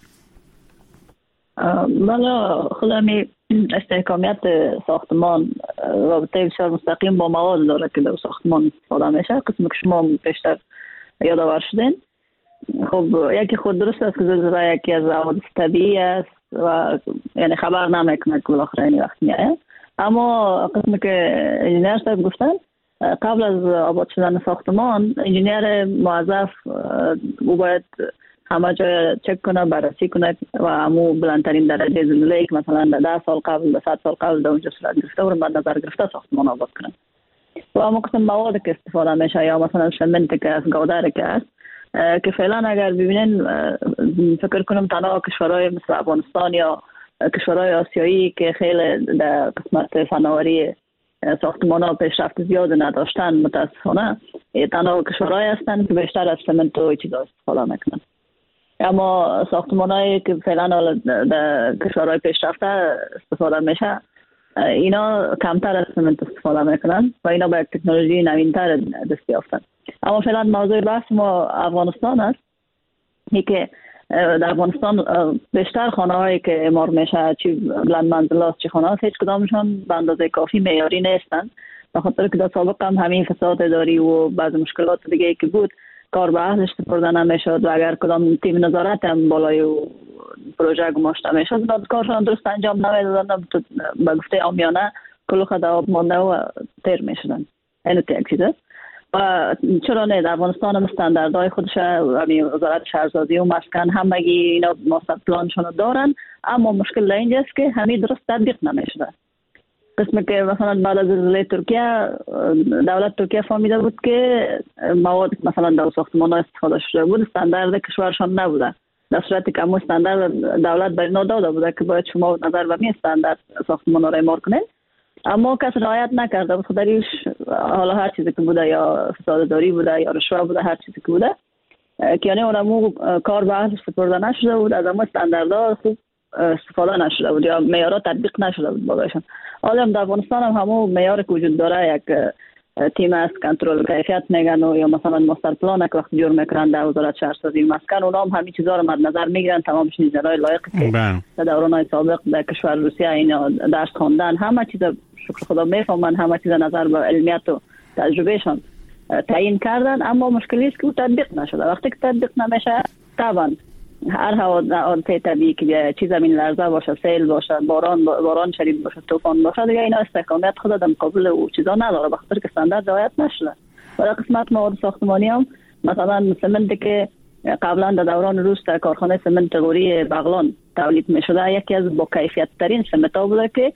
بله، خودمی استحکامیت ساختمان رابطه بسیار مستقیم با مواد داره که در ساختمان استفاده میشه. قسمی که شما بیشتر یادآور شدین، خب یکی خود درست است که زلزله یکی از حوادث طبیعی است و یعنی خبر نمیکنه که بالاخره این وقت میاد. اما قسمی که انجینیر صاحب گفتن، قبل از آباد شدن ساختمان انجینیر موظف او باید همه جای چک کنه، بررسی کنه و همو بلندترین درجه زلزله که مثلا 10 سال قبل 100 سال قبل در اونجا صورت گرفته و بعد نظر گرفته ساختمان آباد کنه. و همو قسم مواد که استفاده میشه یا مثلا سمنت که از گودر که است که فعلا اگر ببینین فکر کنم تنها کشورهای مثل افغانستان یا کشورهای آسیایی که خیلی در قسمت فناوری ساختمان ها پیشرفت زیاد نداشتن متاسفانه، تنها کشورهای هستن که بیشتر از سمنت و چیزا استفاده میکنن. اما ساختمان هایی که فعلا در کشورهای پیشرفته استفاده میشه، اینا کمتر از سمنت استفاده میکنن و اینا با یک تکنولوژی نوینتر دست یافتن. اما فعلا موضوع بحث ما افغانستان است. این که در افغانستان بیشتر خانه هایی که اعمار میشه، چی بلند منزلات چی خانه هست، هیچ کدامشان به اندازه کافی معیاری نیستن بخاطر که در سابق هم همین فساد اداری و بعض مشکلات دیگه که بود کار به اهلش سپرده نمیشد و اگر کدام تیم نظارت هم بالای پروژه گماشته میشد کارشان درست انجام نمیدادن به گفته عامیانه کلوخ در آب مانده و تیر میشدن. اینو یک چیزه. و چرا نه در افغانستان هم استانداردهای خودش همین وزارت شهرسازی و مسکن همگی اینا ماستر پلانشون دارن، اما مشکل اینجاست که همین درست تطبیق نمیشده. قسمی که مثلا بعد از زلزله ترکیه دولت ترکیه فهمیده بود که مواد مثلا در ساختمان ها استفاده شده بود استاندارد کشورشان نبوده، در صورتی که همون استاندارد دولت بر اینا داده بوده که باید شما نظر به می استاندارد ساختمان ها را اعمار کنید، اما کس رعایت نکرده بود. خودش حالا هر چیزی که بوده یا فساد داری بوده یا رشوه بوده هر چیزی که بوده که یعنی اونمو کار به اهلش سپرده نشده بود، از همون استانداردها خوب استفاده نشده بود یا معیارها تطبیق نشده بود بالایشان. حالا در افغانستان هم همون معیار که وجود داره یک تیم است کنترل کیفیت میگن و یا مثلا ماستر پلان که وقتی جور میکنن در وزارت شهرسازی مسکن اونا هم همین چیزا رو مد نظر میگیرن، تمامش نیزرای لایق که در دورانهای سابق در کشور روسیه اینا درس خواندن همه چیز شکر خدا میفهمن، همه چیز نظر به علمیت و تجربهشان تعیین کردن، اما مشکلی است که تطبیق نشده. وقتی که تطبیق نمیشه طبعا هر حادثه طبیعی که چیز زمین لرزه باشه، سیل باشه، باران شدید باشه، طوفان باشه دیگه اینا استحکامیت خود در مقابل او چیزا نداره بخاطر که استاندارد رعایت نشده. برای قسمت مواد ساختمانی هم مثلا سمنت که قبلا در دوران روس در کارخانه سمنت غوری بغلان تولید میشده یکی از با کیفیت ترین سمنت ها بوده که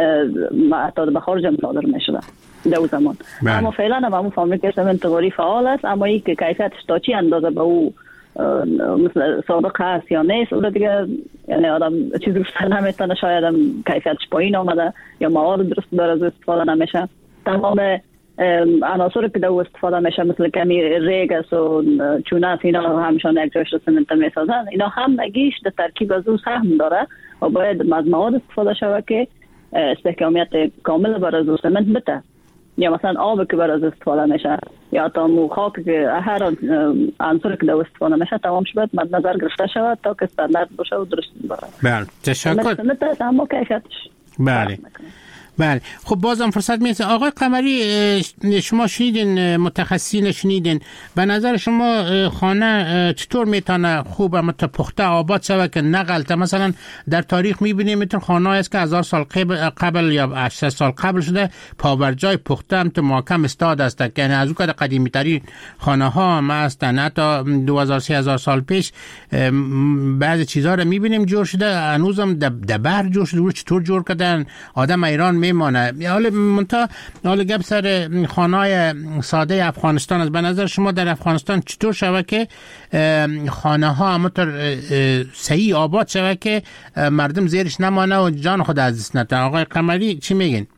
حتی به خارج هم صادر میشده در اون زمان. اما فعلا هم همون فابریکه سمنت غوری فعال است، اما این که کیفیتش تا چی اندازه به او مثل سابق هست یا نیست اون دیگه یعنی آدم چیزی گفتن نمیتونه، شاید هم کیفیتش پایین آمده یا مواد درست داره از استفاده نمیشه. تمام عناصر که در استفاده میشه مثل کمی ریگ است و چونه است اینا همشان یک جایش سمنت میسازن، اینا هم نگیش در ترکیب از او سهم داره و باید از مواد استفاده شود که استحکامیت کامل برای از سمنت بده. یا مثلا آب که برای استفاده میشه یا تا خاک که هر عنصر که در استفاده میشه تمام شد مد نظر گرفته شود تا که استاندارد باشه و درست باشه. بله تشکر. اما کیفیتش بله خب بازم فرصت میرسه. آقای قمری شما شنیدین، متخصصین شنیدین، به نظر شما خانه چطور میتونه خوب پخته آباد شود که نه غلطه؟ مثلا در تاریخ میبینیم میتونه خانه است که 1000 سال قبل یا 800 سال قبل شده پاورجای پخته هم تو محکم استاد است که از اون که قدیمی ترین خانه ها هم هستن، حتی 2000 سال پیش بعضی چیزها رو میبینیم جور شده، هنوزم دبر جور شده. چطور جور کردن آدم ایران میمانه. حالا گپ سر خانه‌های ساده افغانستان است. به نظر شما در افغانستان چطور شود که خانه ها همونطور صحیح آباد شود که مردم زیرش نمانه و جان خود از دست نده؟ آقای قمری چی میگین؟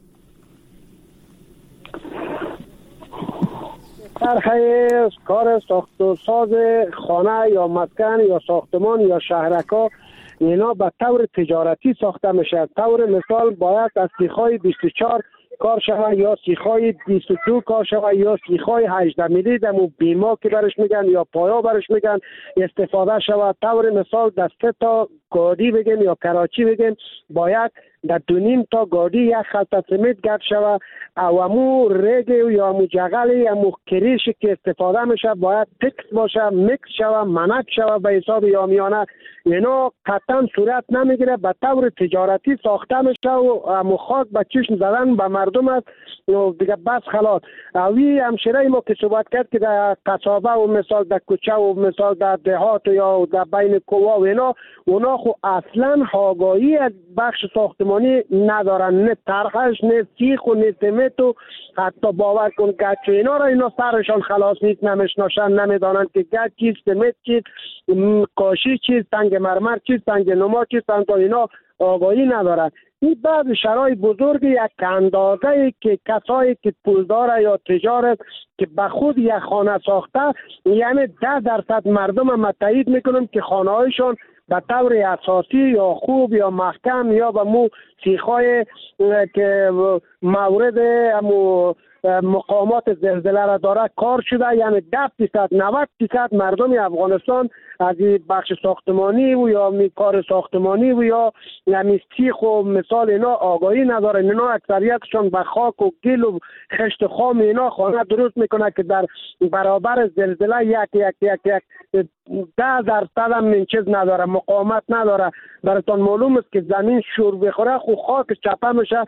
طرحه کار ساخت و ساز خانه یا مسکن یا ساختمان یا شهرک‌ها اینا به طور تجارتی ساخته میشه. طور مثال باید از سیخ‌های 24 کار شود یا سیخ‌های 22 کار شود یا سیخ‌های 18 میلی دمو بیما که برش میگن یا پایا برش میگن استفاده شود. طور مثال در 3 تا گاډی بگیم یا کراچی بگیم باید در 2.5 تا گاډی یک خلطه سمنت گرد شود او امو ریگ یا امو جغل امو کریشی که استفاده میشه باید تکس باشه، میکس شود، منک شود به حساب یامیانه. اینا قطعا صورت نمیگیره، به طور تجارتی ساخته میشه و امو خاک به چشم زدن به مردم است و دیگه بس خلاص. اوی همشیره ما که صحبت کرد که در قصابه و مثال در کوچه و مثال در دهات یا در بین کوه و اینا اونا خو اصلا آگاهی از بخش ساختمانی ندارن، نه طرحش نه سیخ و نه سمنت و حتی باور کن گچ اینا را اینا سرشان خلاص نیست، نمیشناسن، نمیدانند که گچ چیست، سمنت چیست، کاشی چیست، سنگ مرمر چیست، سنگ نما چیست، اینا آگاهی ندارن. این بعض شرای بزرگ یک اندازه که کسایی که پولدار یا تجارت که به خود یک خانه ساخته یعنی 10% مردم هم تایید میکنم که خانه هایشان به طور اساسی یا خوب یا محکم یا به مو سیخای که مورد امو مقامات زلزله را داره کار شده. یعنی 10% 90% مردم افغانستان از بخش ساختمانی و یا کار ساختمانی و یا سیخ و مثال اینا آگاهی نداره. اینا اکثریتشون به خاک و گل و خشت خام اینا خانه درست میکنه که در برابر زلزله یک 10% هم این چیز نداره، مقاومت نداره. براتون معلوم است که زمین شور بخوره خو خاک چپه میشه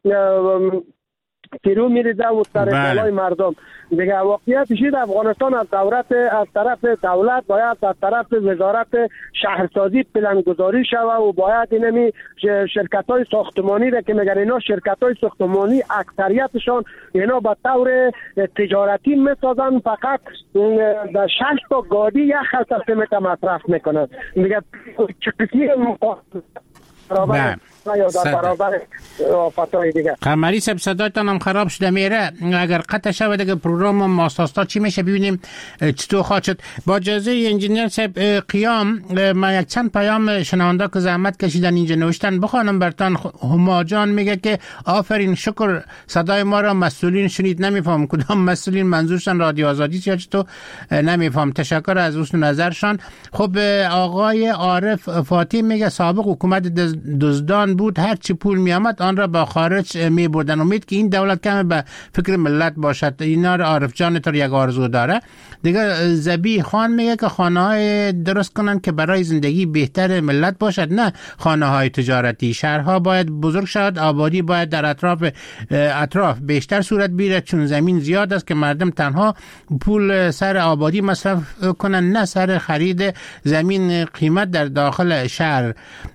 تیرو میریزه و سر بالای مردم دیگه. واقعیت شید افغانستان از طرف دولت باید از طرف وزارت شهرسازی پلنگذاری شوه و باید اینمی شرکت‌های ساختمانی را که میگن اینا شرکت‌های ساختمانی اکثریتشان اینا به طور تجارتی میسازن، فقط در 6 تا گاڑی یک خط سمت مصرف میکنن دیگه. چقدری برابر یا در برابر آفاتهای دیگه. قمری صاحب صدایتان هم خراب شده میره، اگر قطع شود دیگه پروگرام ماساستا چی میشه ببینیم چطور خواهد شد. با اجازه انجینیر صاحب قیام، ما یک چند پیام شنونده که زحمت کشیدن اینجا نوشتن بخوانم برتان. هما جان میگه که آفرین شکر صدای ما را مسئولین شنید. نمیفهم کدام مسئولین منظورشان رادیو آزادی یا چطور نمیفهم. تشکر از حسن نظرشان. خب آقای عارف فاطمی میگه سابق حکومت دزدان بود، هر چی پول می آمد آن را با خارج می بردن. امید که این دولت کم به فکر ملت باشد. اینا را عارف جان تو یک آرزو داره دیگه. زبی خان میگه که خانه های درست کنن که برای زندگی بهتر ملت باشد، نه خانه های تجارتی. شهرها باید بزرگ شد، آبادی باید در اطراف بیشتر صورت بگیرد، چون زمین زیاد است که مردم تنها پول سر آبادی مصرف کنن، نه سر خرید زمین قیمت در داخل شهر.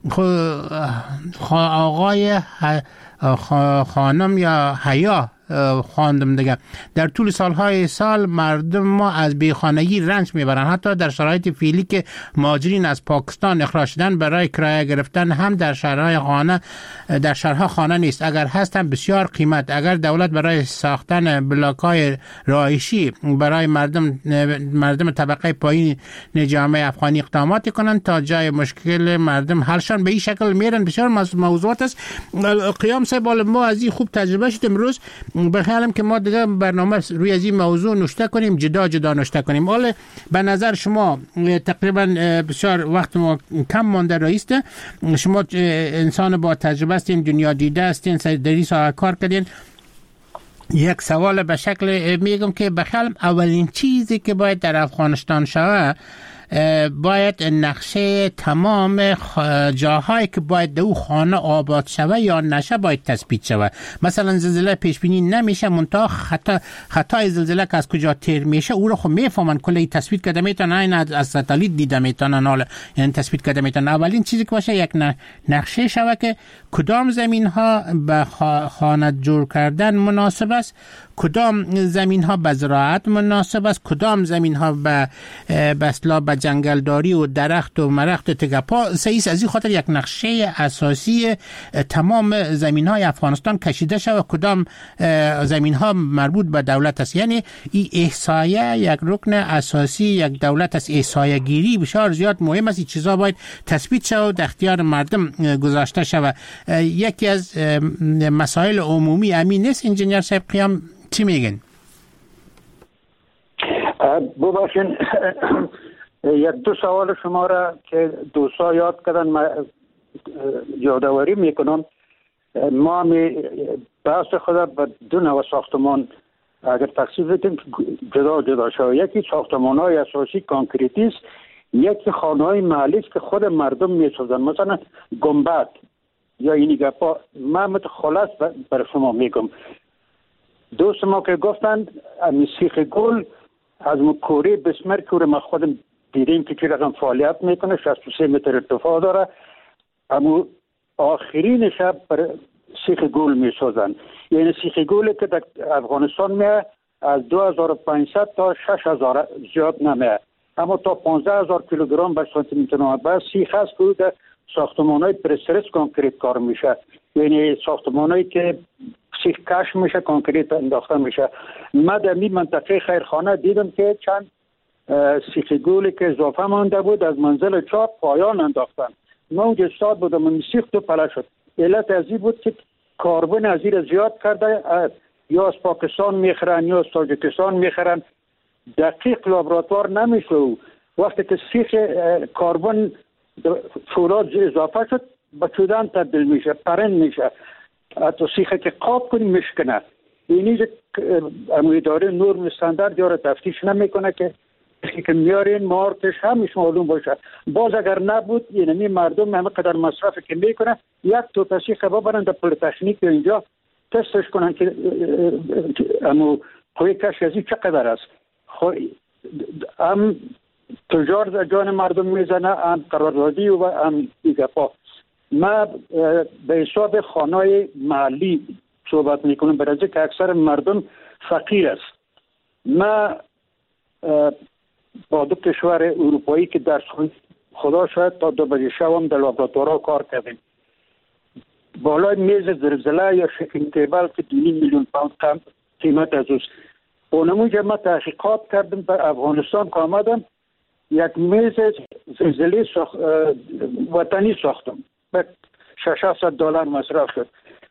آقای خانم یا حیا خواندم دیگه. در طول سالهای سال مردم ما از بیخانگی رنج میبرن. حتی در شرایط فعلی که مهاجرین از پاکستان اخراج شدن برای کرایه گرفتن هم در شهرها خانه نیست، اگر هست هم بسیار قیمت. اگر دولت برای ساختن بلاک‌های رهایشی برای مردم طبقه پایین جامعه افغانی اقدامات کنند تا جای مشکل مردم حلشان به این شکل میرن. بسیار موضوعات است. قیام صاحب ما از این خوب تجربه شد. امروز بخیالم که ما دیگه برنامه روی از این موضوع نوشته کنیم، جدا نوشته کنیم. حالا به نظر شما تقریبا بسیار وقت ما کم مانده رئیس، شما انسان با تجربه هستین، دنیا دیده هستین، در این ساحه کار کردین. یک سوال به شکل میگم که بخیالم اولین چیزی که باید در افغانستان شوه باید نقشه تمام جاهایی که باید دو خانه آباد شوه یا نشه باید تثبیت شوه. مثلا زلزله پیش بینی نمیشه، منتها خطای زلزله که از کجا تیر میشه او رو خب میفهمن، کلی تثبیت کرده میتونن، این از ساتلیت دیده میتونن، حالا یعنی تثبیت کرده میتونن. اولین چیزی که باشه یک نقشه شوه که کدام زمین ها به خانه جور کردن مناسب است، کدام زمین ها به زراعت مناسب است، کدام زمین ها به اصطلاح به جنگلداری و درخت و مرخت و تگپا صحیح. از این خاطر یک نقشه اساسی تمام زمین های افغانستان کشیده شود، کدام زمین ها مربوط به دولت است. یعنی این احصایه یک رکن اساسی یک دولت است. احصایه گیری بسیار زیاد مهم است. این چیزا باید تثبیت شود و در اختیار مردم گذاشته شود. یکی از مسائل عمومی امین نیست. انجینیر صاحب قیام چی میگن؟ ببخشین یک دو سوال شما را که دوستا یاد کردن یادآوری میکنم. ما بحث خود به دو نوع ساختمان اگر تقسیم بدیم جدا شود. یکی ساختمان های اساسی کانکریتی است، یکی خانه های محلی است که خود مردم میسازن، مثلا گنبد یا اینی گپا. من خلاص بر شما میگم. دوست ما که گفتند سیخ گل از کوره بسمر که ما خودم دیدیم که چه رقم فعالیت میکنه، 63 متر ارتفاع داره، اما آخرین شب بر سیخ گل میسازن. یعنی سیخ گل که در افغانستان میه از 2500 تا 6000 زیاد نمیه، اما تا 15000 کیلوگرم بر سانتی متر مربع سیخ هست که در ساختمان‌های پرسترس کانکریت کار میشه. یعنی ساختمان‌هایی که سیخ کش میشه کانکریت انداخته میشه. من در این منطقه خیرخانه دیدم که چند سیخ گولی که اضافه مانده بود از منزل چاپ پایان انداختن. من اونجا استاد بودم، من سیخ تو پله شد. علت از این بود که کاربن از این زیاد کرده یا از پاکستان میخرن یا از تاجیکستان میخرن، دقیق لابراتوار نمیشه. وقتی که سیخ کربن فولاد اضافه شد به چودن تبدیل میشه، پرند میشه، حتی سیخه که قاب کنی میشکنه. اینی اداره نورم استاندارد یا تفتیش نمیکنه که میارین مارتش همیش معلوم باشه. باز اگر نبود یعنی مردم همه قدر مصرف که میکنه یک تو سیخ ببرن در پلیتکنیک اینجا تستش کنن که امو قوی کشگازی چقدر است. هم تجار جان مردم میزنه، هم قراردادی و هم دیگه پا. ما به حساب خانه محلی صحبت میکنم، برای که اکثر مردم فقیر است. ما با دو کشور اروپایی که در خدا شاید تا 2 بجه شب در لابراتوارها کار کردیم. بالای میز زلزله یا شکل تیبل که 2.5 میلیون پوند قیمت از اوست. اونمونجا ما تحقیقات کردیم به افغانستان که آمدم، یک میز زلزله وطنی ساختم به $600 مصرف شد.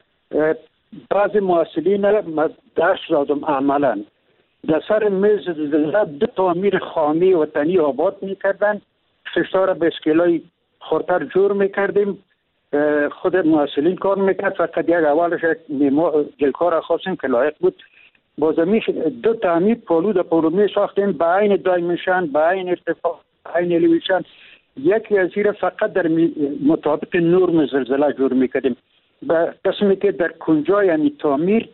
بعضی محصلین درس دادم عملا در سر میز زلزله 2 تعمیر خانه وطنی آباد میکردن، خشتار به اسکیلای خورتر جور میکردیم، خود محصلین کار میکرد. فقط یک اولش گلکار خواستیم که لایق بود، بازمی 2 تعمیر پولو می ساختیم به عین دایمنشن، به عین ارتفاع، به عین الیویشن. یکی از زیر فقط در مطابق نورم زلزله جور میکردیم. به قسمی که در کنجای یعنی تعمیر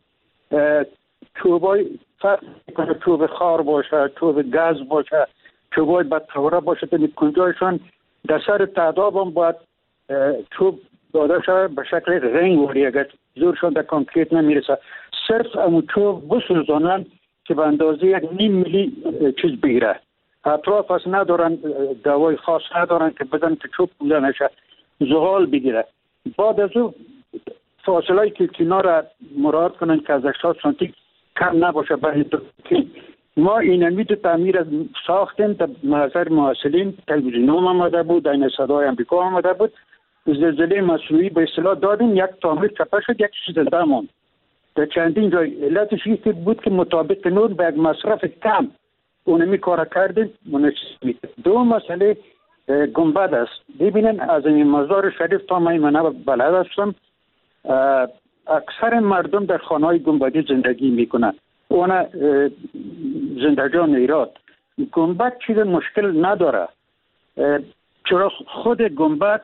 چوبای فرق میکنه، چوب خار باشه، چوب گاز باشه، چوبای بدقواره باشه، تا کنجایشان در سر تعداب هم باید چوب داده شد به شکل رنگ وری، اگر زورشان در کانکریت نمیرسه. صرف امو چوب بسوزانن که به اندازه 1.5 میلی چیز بگیره. اطراف از ندارن، دوای خاص ندارن که بدن که چوب بوده نشه، زغال بگیره. بعد از او فاصله که کنار را مراعات کنن که از 80 سانتی کم نباشه. برای ما اینمی دو تعمیر ساختیم در محضر محصلین. تلویزیون هم آمده بود، این صدای امریکا آمده بود. زلزله مصنوعی به اصطلاح دادیم، یک تعمیر چپه شد، یک زنده ماند. در چندین جای علتش این بود که مطابق نور به یک مصرف کم اونمی کار کردیم. دو مسئله گنبد است. ببینن از این مزار شریف تا من بلد هستم، اکثر مردم در خانه‌های گنبدی زندگی میکنن. اونا زندگان ایراد گنبد چیز مشکل نداره، چرا خود گنبد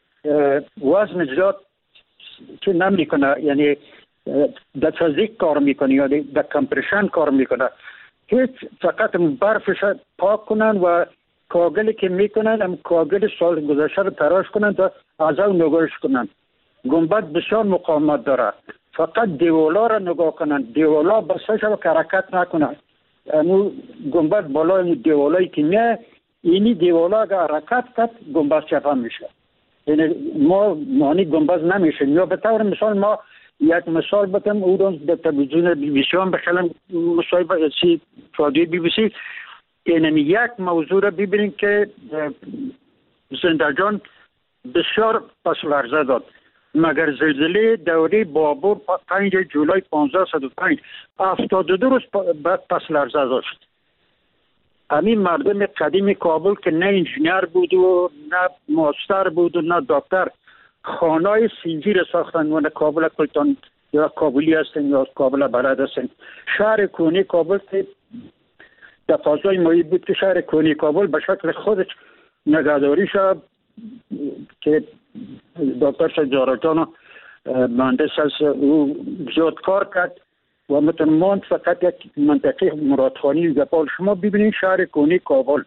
وزن زیاد که نمیکنه، یعنی در فیزیک کار میکنه یا در کمپرشن کار میکنه. هیچ فقط برفش پاک کنن و کاغلی که میکنن هم کاغل سال گذشته رو تراش کنن تا از اون نگاهش کنن. گنبد بسیار مقاومت داره، فقط دیوالا را نگاه کنن، دیوالا بسته شد که حرکت نکنن. امو گنبد بالای دیوالایی که میه، اینی دیوالا اگر حرکت کرد گنبد چپه میشه. یعنی ما مانی گنبد نمیشه. یا به طور مثال ما یک مثال بتم او رو در تلویزیون بی بی سی هم بخلم مصاحبه سی رادیو بی بی سی، اینمی یک موضوع را ببینید که زندگان بسیار پس لرزه داد. مگر زلزله دوره بابور 5 جولای 1505 72 روز بعد پس لرزه داشت. همین مردم قدیم کابل که نه انجینیر بود و نه ماستر بود و نه دکتر، خانه‌های سنجی را ساختن و نه کابل کلتان یا کابلی هستن یا کابل بلد هستن. شهر کونی کابل که در فضای مایی بود که شهر کونی کابل به شکل خودش نگهداری شد که دکتر سجارجان مهندس از او زیاد کار کرد و متنماند فقط یک منطقه مرادخانی گپال. شما ببینید شهر کونی کابل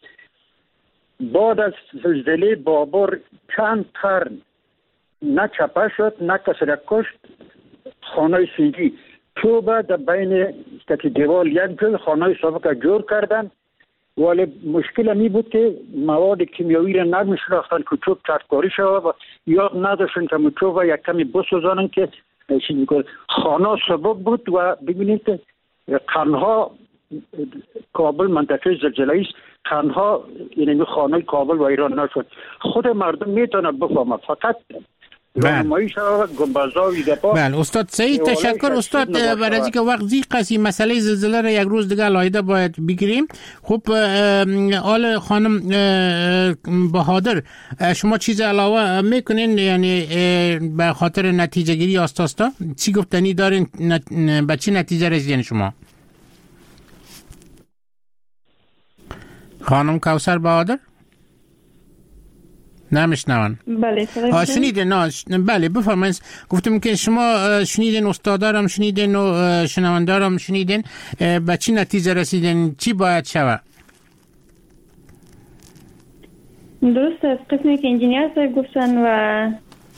بعد از زلزله بابر چند قرن نه چپه شد نه کسی را کشت. خانه سنگی چوبه در بین تکی دیوال یک جل خانه سابقه جور کردن، ولی مشکل می بود که مواد کیمیایی را نمیشناختن که چوب چرکاری شود و یاد نداشتن که چوب یک کمی بسوزانن که خانه سبک بود. و ببینید که قرنها کابل منطقه زلزله است، قرنها یعنی خانه کابل و ایران نشد. خود مردم میتونه بفهمه، فقط رانمایی شود گنبدها و ایده‌ها. بله استاد سعید تشکر استاد. برای اینکه وقت ضیق است مسئله زلزله را یک روز دیگه لایده باید بگیریم. خب آل خانم بهادر شما چیز علاوه میکنین یعنی به خاطر نتیجه گیری آستاستا چی گفتنی دارین به چی نتیجه رسیدین شما؟ خانم کوثر بهادر نمیشنون. بله شنیدین؟ بله بفرمایید. گفتم که شما شنیدین، استادارم شنیدین و شنوندارم شنیدین، به چی نتیجه رسیدین؟ چی باید شود؟ درست از قسمی که انجینیر گفتن و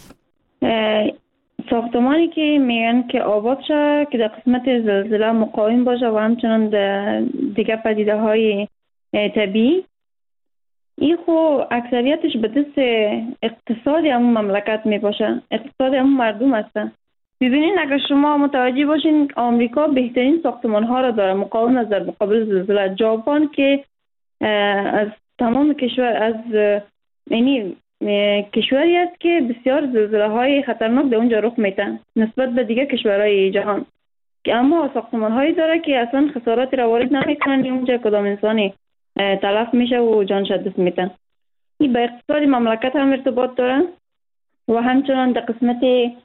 ساختمانی که میگن که آباد شد که در قسمت زلزله مقاوم باشه و همچنان دیگه پدیده های طبیعی، این خو اکثریتش به دست اقتصادی همون مملکت می باشه، اقتصاد همون مردم هستن. ببینین اگر شما متوجه باشین آمریکا بهترین ساختمان ها را داره مقاوم در مقابل زلزله. ژاپن که از تمام کشور از یعنی کشوری است که بسیار زلزله های خطرناک در اونجا رخ میتن نسبت به دیگه کشورهای جهان، که اما ساختمان هایی داره که اصلا خسارات را وارد نمیکنن اونجا کدام انسانی تلف میشه و جانش دست میتن. این به اقتصاد مملکت هم ارتباط داره و همچنان در قسمت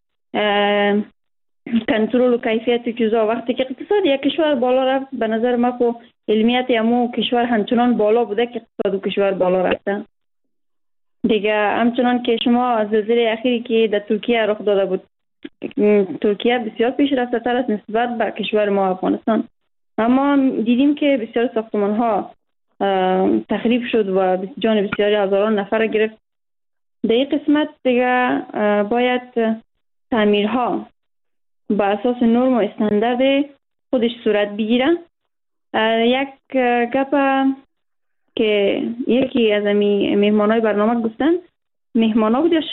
کنترل و کیفیت چیزا. وقتی که اقتصاد یک کشور بالا رفت به نظر ما خو علمیت همو کشور همچنان بالا بوده که اقتصاد و کشور بالا رفته دیگه. همچنان که شما زلزله اخیری که در ترکیه رخ داده بود، ترکیه بسیار پیشرفته تر است نسبت به کشور ما افغانستان، اما دیدیم که بسیار ساختمان ها تخریب شد و جان بسیاری هزاران نفر گرفت. در این قسمت دیگه باید تعمیرها با اساس نرم و استاندارد خودش صورت بگیرن. یک گپ که یکی از مهمانای برنامه گفتن، مهمانا بود یا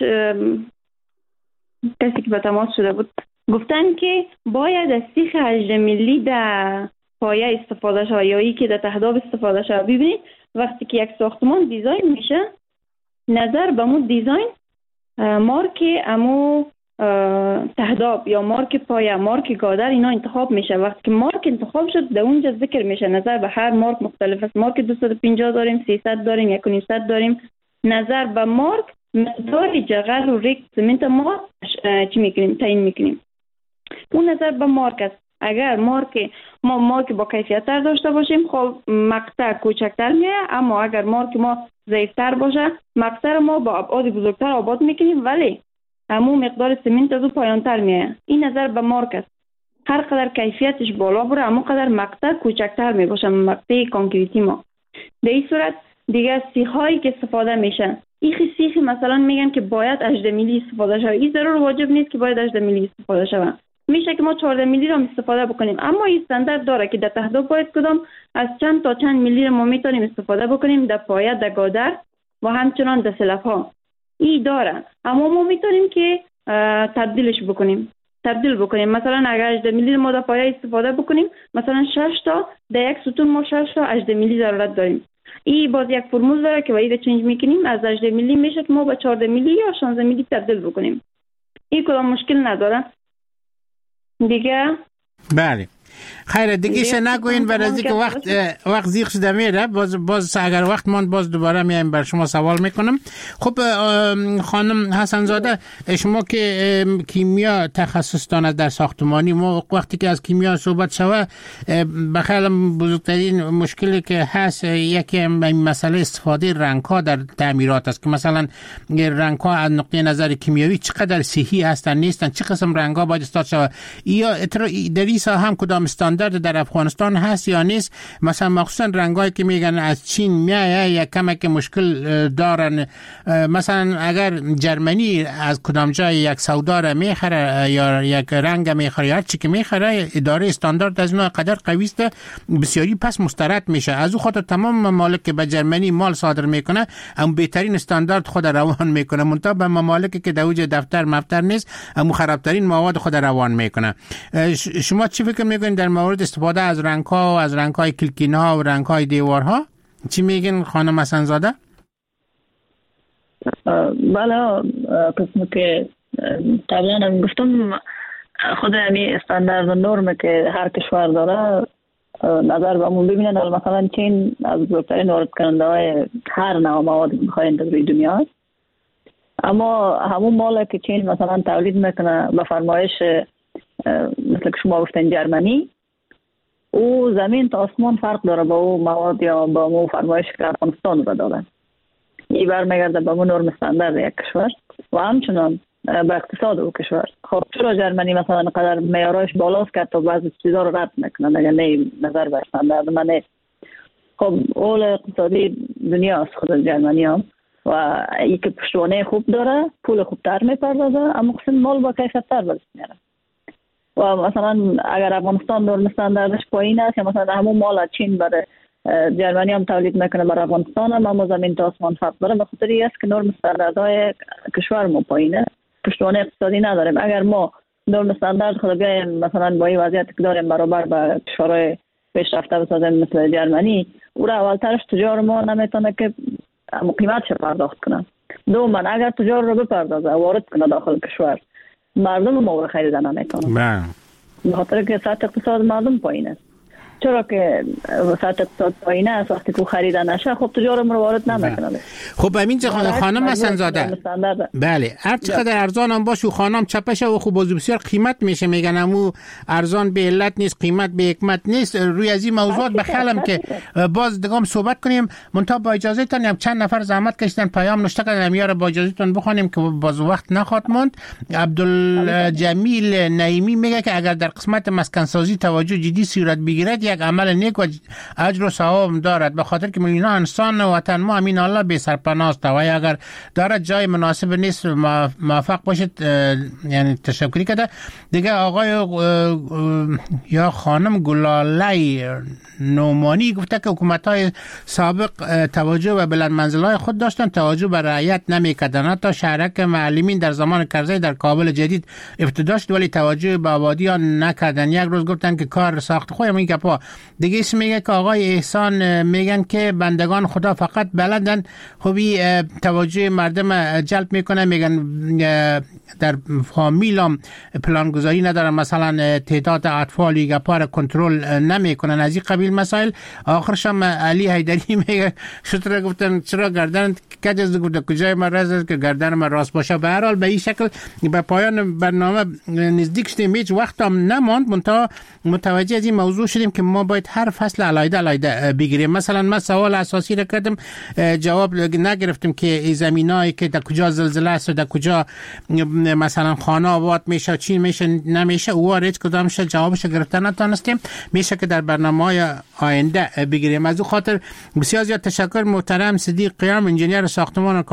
کسی که به تماس شده بود، گفتن که باید از سیخ 18 میلی در پایه استفاده شد یا ای که در تهداب استفاده شد. ببینید وقتی که یک ساختمان دیزاین میشه، نظر به مو دیزاین مارک امو تهداب یا مارک پایه، مارک گادر اینا انتخاب میشه. وقتی که مارک انتخاب شد در اونجا ذکر میشه. نظر به هر مارک مختلف است. مارک 250 داریم، 300 داریم، 1.5 داریم. نظر به مارک مقدار جغل و ریک سمنت ما چی میکنیم تعیین میکنیم. اون نظر به مارک است. اگر مارک با کیفیت تر داشته باشیم خب مقطع کوچکتر میه، اما اگر مارک ما ضعیفتر باشه مقطع ما با ابعاد بزرگتر آباد میکنیم ولی همون مقدار سمنت از او پایانتر میه. این نظر به مارک است. هر قدر کیفیتش بالا بره همون قدر مقطع کوچکتر میباشه، مقطع کانکریتی ما. در این صورت دیگه سیخ هایی که استفاده میشن، این سیخ مثلا میگن که باید 18 میلی استفاده شود. این ضرور واجب نیست که باید 18 میلی استفاده شود. میشه که ما 14 میلی رو استفاده بکنیم، اما این استاندارد داره که در تهداب باید کدام از چند تا چند میلی رو ما میتونیم استفاده بکنیم در پایه، در گادر و همچنان در سلف ها. این داره، اما ما میتونیم که تبدیل بکنیم. مثلا اگر 18 میلی ما در پایه استفاده بکنیم، مثلا 6 تا در یک ستون ما 6 تا 18 میلی ضرورت داریم. این باز یک فرمول داره که باید چنج میکنیم، از 18 میلی میشه که ما به 14 میلی یا 16 میلی تبدیل بکنیم. این کدام مشکل نداره دیگه. بله خیره دیگه نگوین برای از اینکه وقت زیغ شده میره. باز اگر وقت ماند باز دوباره میایم بر شما سوال میکنم. خب خانم حسن زاده، شما که کیمیا تخصص دارید در ساختمانی، ما وقتی که از کیمیا صحبت شود بخیلی بزرگترین مشکلی که هست یکی مسئله استفاده رنگ‌ها در تعمیرات است که مثلا رنگ‌ها از نقطه نظر کیمیایی چقدر صحیح هستن نیستن، چه قسم رنگ‌ها باید استفاده شود، یا در این ساحه هم کدام استاندارد در افغانستان هست یا نیست. مثلا مخصوصا رنگایی که میگن از چین میایه یا کمک مشکل دارن. مثلا اگر جرمنی از کدام جای یک سودا را میخره یا یک رنگ میخره یا هر چی که میخره، اداره استاندارد از اونها قدر قوی است بسیاری پس مسترد میشه. از او خاطر تمام ممالک که به جرمنی مال صادر میکنه هم بهترین استاندارد خود روان میکنه، منتها به ممالکی که دوج دفتر مفتر نیست هم خرابترین مواد خود روان میکنه. شما چی فکر میکنین در مورد استفاده از رنگ‌ها و از رنگ‌های کلکین‌ها و رنگ‌های دیوارها؟ چی میگین خانم حسن زاده؟ بله قسمی که قبلا هم گفتم خود همی استاندارد و نرم که هر کشور داره نظر به همون ببینن. مثلا چین از بزرگترین وارد کننده های هر نوع مواد بخواین در روی دنیا است، اما همون مالا که چین مثلا تولید میکنه به فرمایش مثل که شما گفتن جرمنی، او زمین تا آسمان فرق داره با او مواد یا با او فرمایش که افغانستان رو دادن. این برمیگرده به نرم استاندارد یک کشور و همچنان به اقتصاد او کشور. خب چرا جرمنی مثلا قدر معیارش بالاست که تا بعضی چیزا رو رد میکنه اگر نه نظر به استاندارد من نه. خب اول اقتصادی دنیا است خود جرمنی هم و ای که پشتوانه خوب داره پول خوبتر میپردازه، اما قسم مال با کیفیت تر برس میاره. و مثلا اگر افغانستان نرم استانداردش پایین است یا مثلا همون مال چین برای جرمنی هم تولید میکنه برای افغانستان هم، اما زمین تا آسمان فرق داره. به خاطر این است که نرم استانداردهای کشور ما پایینه، پشتوانه اقتصادی نداریم. اگر ما نرم استاندارد خود بیایم مثلا با این وضعیت که داریم برابر با کشورهای پیشرفته بسازیم مثل جرمنی، او را اولترش تجار ما نمیتونه که قیمتش پرداخت کنه. دوما اگر تجار رو بپردازه وارد کنه داخل کشور، مردم ما خریدن نمیتونه، به خاطر که سطح اقتصاد مردم پایینه. چرا که سطح اقتصاد پایینه است، وقتی که خریدن نشه خب تجارم رو وارد نمیکنه. خب اینجا خانم حسن‌زاده، بله هر چقدر ارزان هم باشه خانم چپشه و خوب بسیار قیمت میشه، میگن امو ارزان به علت نیست، قیمت به حکمت نیست. روی از این موضوعات بخلم که باز دگام صحبت کنیم. منتها با اجازه تان چند نفر زحمت کشیدن پیام نوشته کردن، میاره با اجازه تان بخونیم که باز وقت نخواد ماند. عبدالجمیل نعیمی میگه که اگر در قسمت مسکن سازی توجه جدی صورت بگیرد یک عمل نیک و اجر و ثواب دارد، به خاطر که میلیون انسان وطن ما امین الله بی سرپناه است و اگر دارد جای مناسب نیست موفق باشید. یعنی تشکری کرده دیگه. آقای یا خانم گلالی نومانی گفته که حکومت‌های سابق توجه به بلند منزل‌های خود داشتن، توجه به رعیت نمی‌کردند. حتی شهرک معلمین در زمان کرزی در کابل جدید ابتدا شد ولی توجه به آبادیان نکردن. یک روز گفتن که کار ساخت خو این گپا دیگه. اسم میگه که آقای احسان میگن که بندگان خدا فقط بلدن. خوبی توجه مردم جلب میکنه، میگن در فامیلام پلانگذاری ندارن، مثلا تعداد اطفال گپا را کنترل نمیکنن، از این قبیل مسائل. آخرش هم علی حیدری میگه شطور گفتن چرا گردن کجاست، گفت کجای من راست که گردن من راست باشه. به هر حال به این شکل به پایان برنامه نزدیک شدیم، هیچ وقت هم نماند. منتها متوجه از این موضوع شدیم که ما باید هر فصل علاوه بگیریم. مثلا من سوال اساسی را کردم جواب نگرفتم که زمینایی که در کجا زلزله است و در کجا مثلا خانه آباد میشه چی میشه نمیشه، او هیچ کدامش جوابش گرفتن نتونستیم. میشه که در برنامه‌های آینده بگیریم. از او خاطر بسیار زیاد تشکر محترم صدیق قیام، انجینیر ساختمان و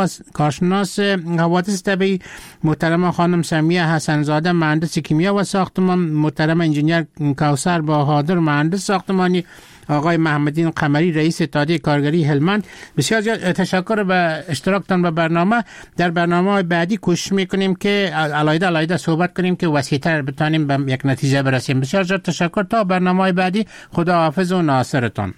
کارشناس حوادث طبیعی، محترم خانم سمیه حسن‌زاده مهندس کیمیا و ساختمان، محترم انجینیر کوثر بهادر مهندس ساختمانی، آقای محمدین قمری رئیس اتحادیه کارگری هلمند. بسیار زیاد تشکر به اشتراکتان به برنامه. در برنامه بعدی کوشش میکنیم که علاوه صحبت کنیم که وسیع‌تر بتونیم به یک نتیجه برسیم. بسیار زیاد تشکر. تا برنامه بعدی خدا حافظ و ناصرتان.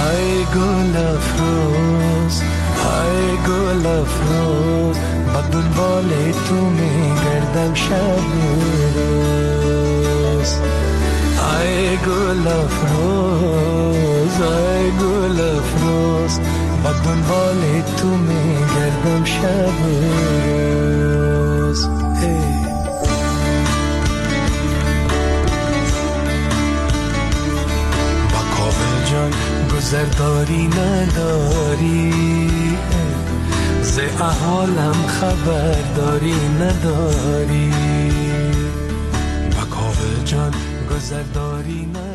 گل افروز گردم شب روز. ای گل افروز ای گل افروز با دنبال تو میگردم شب روز. با کابل جان گذرداری نداری، ز احوالم خبرداری نداری. با کابل جان گذرداری نداری.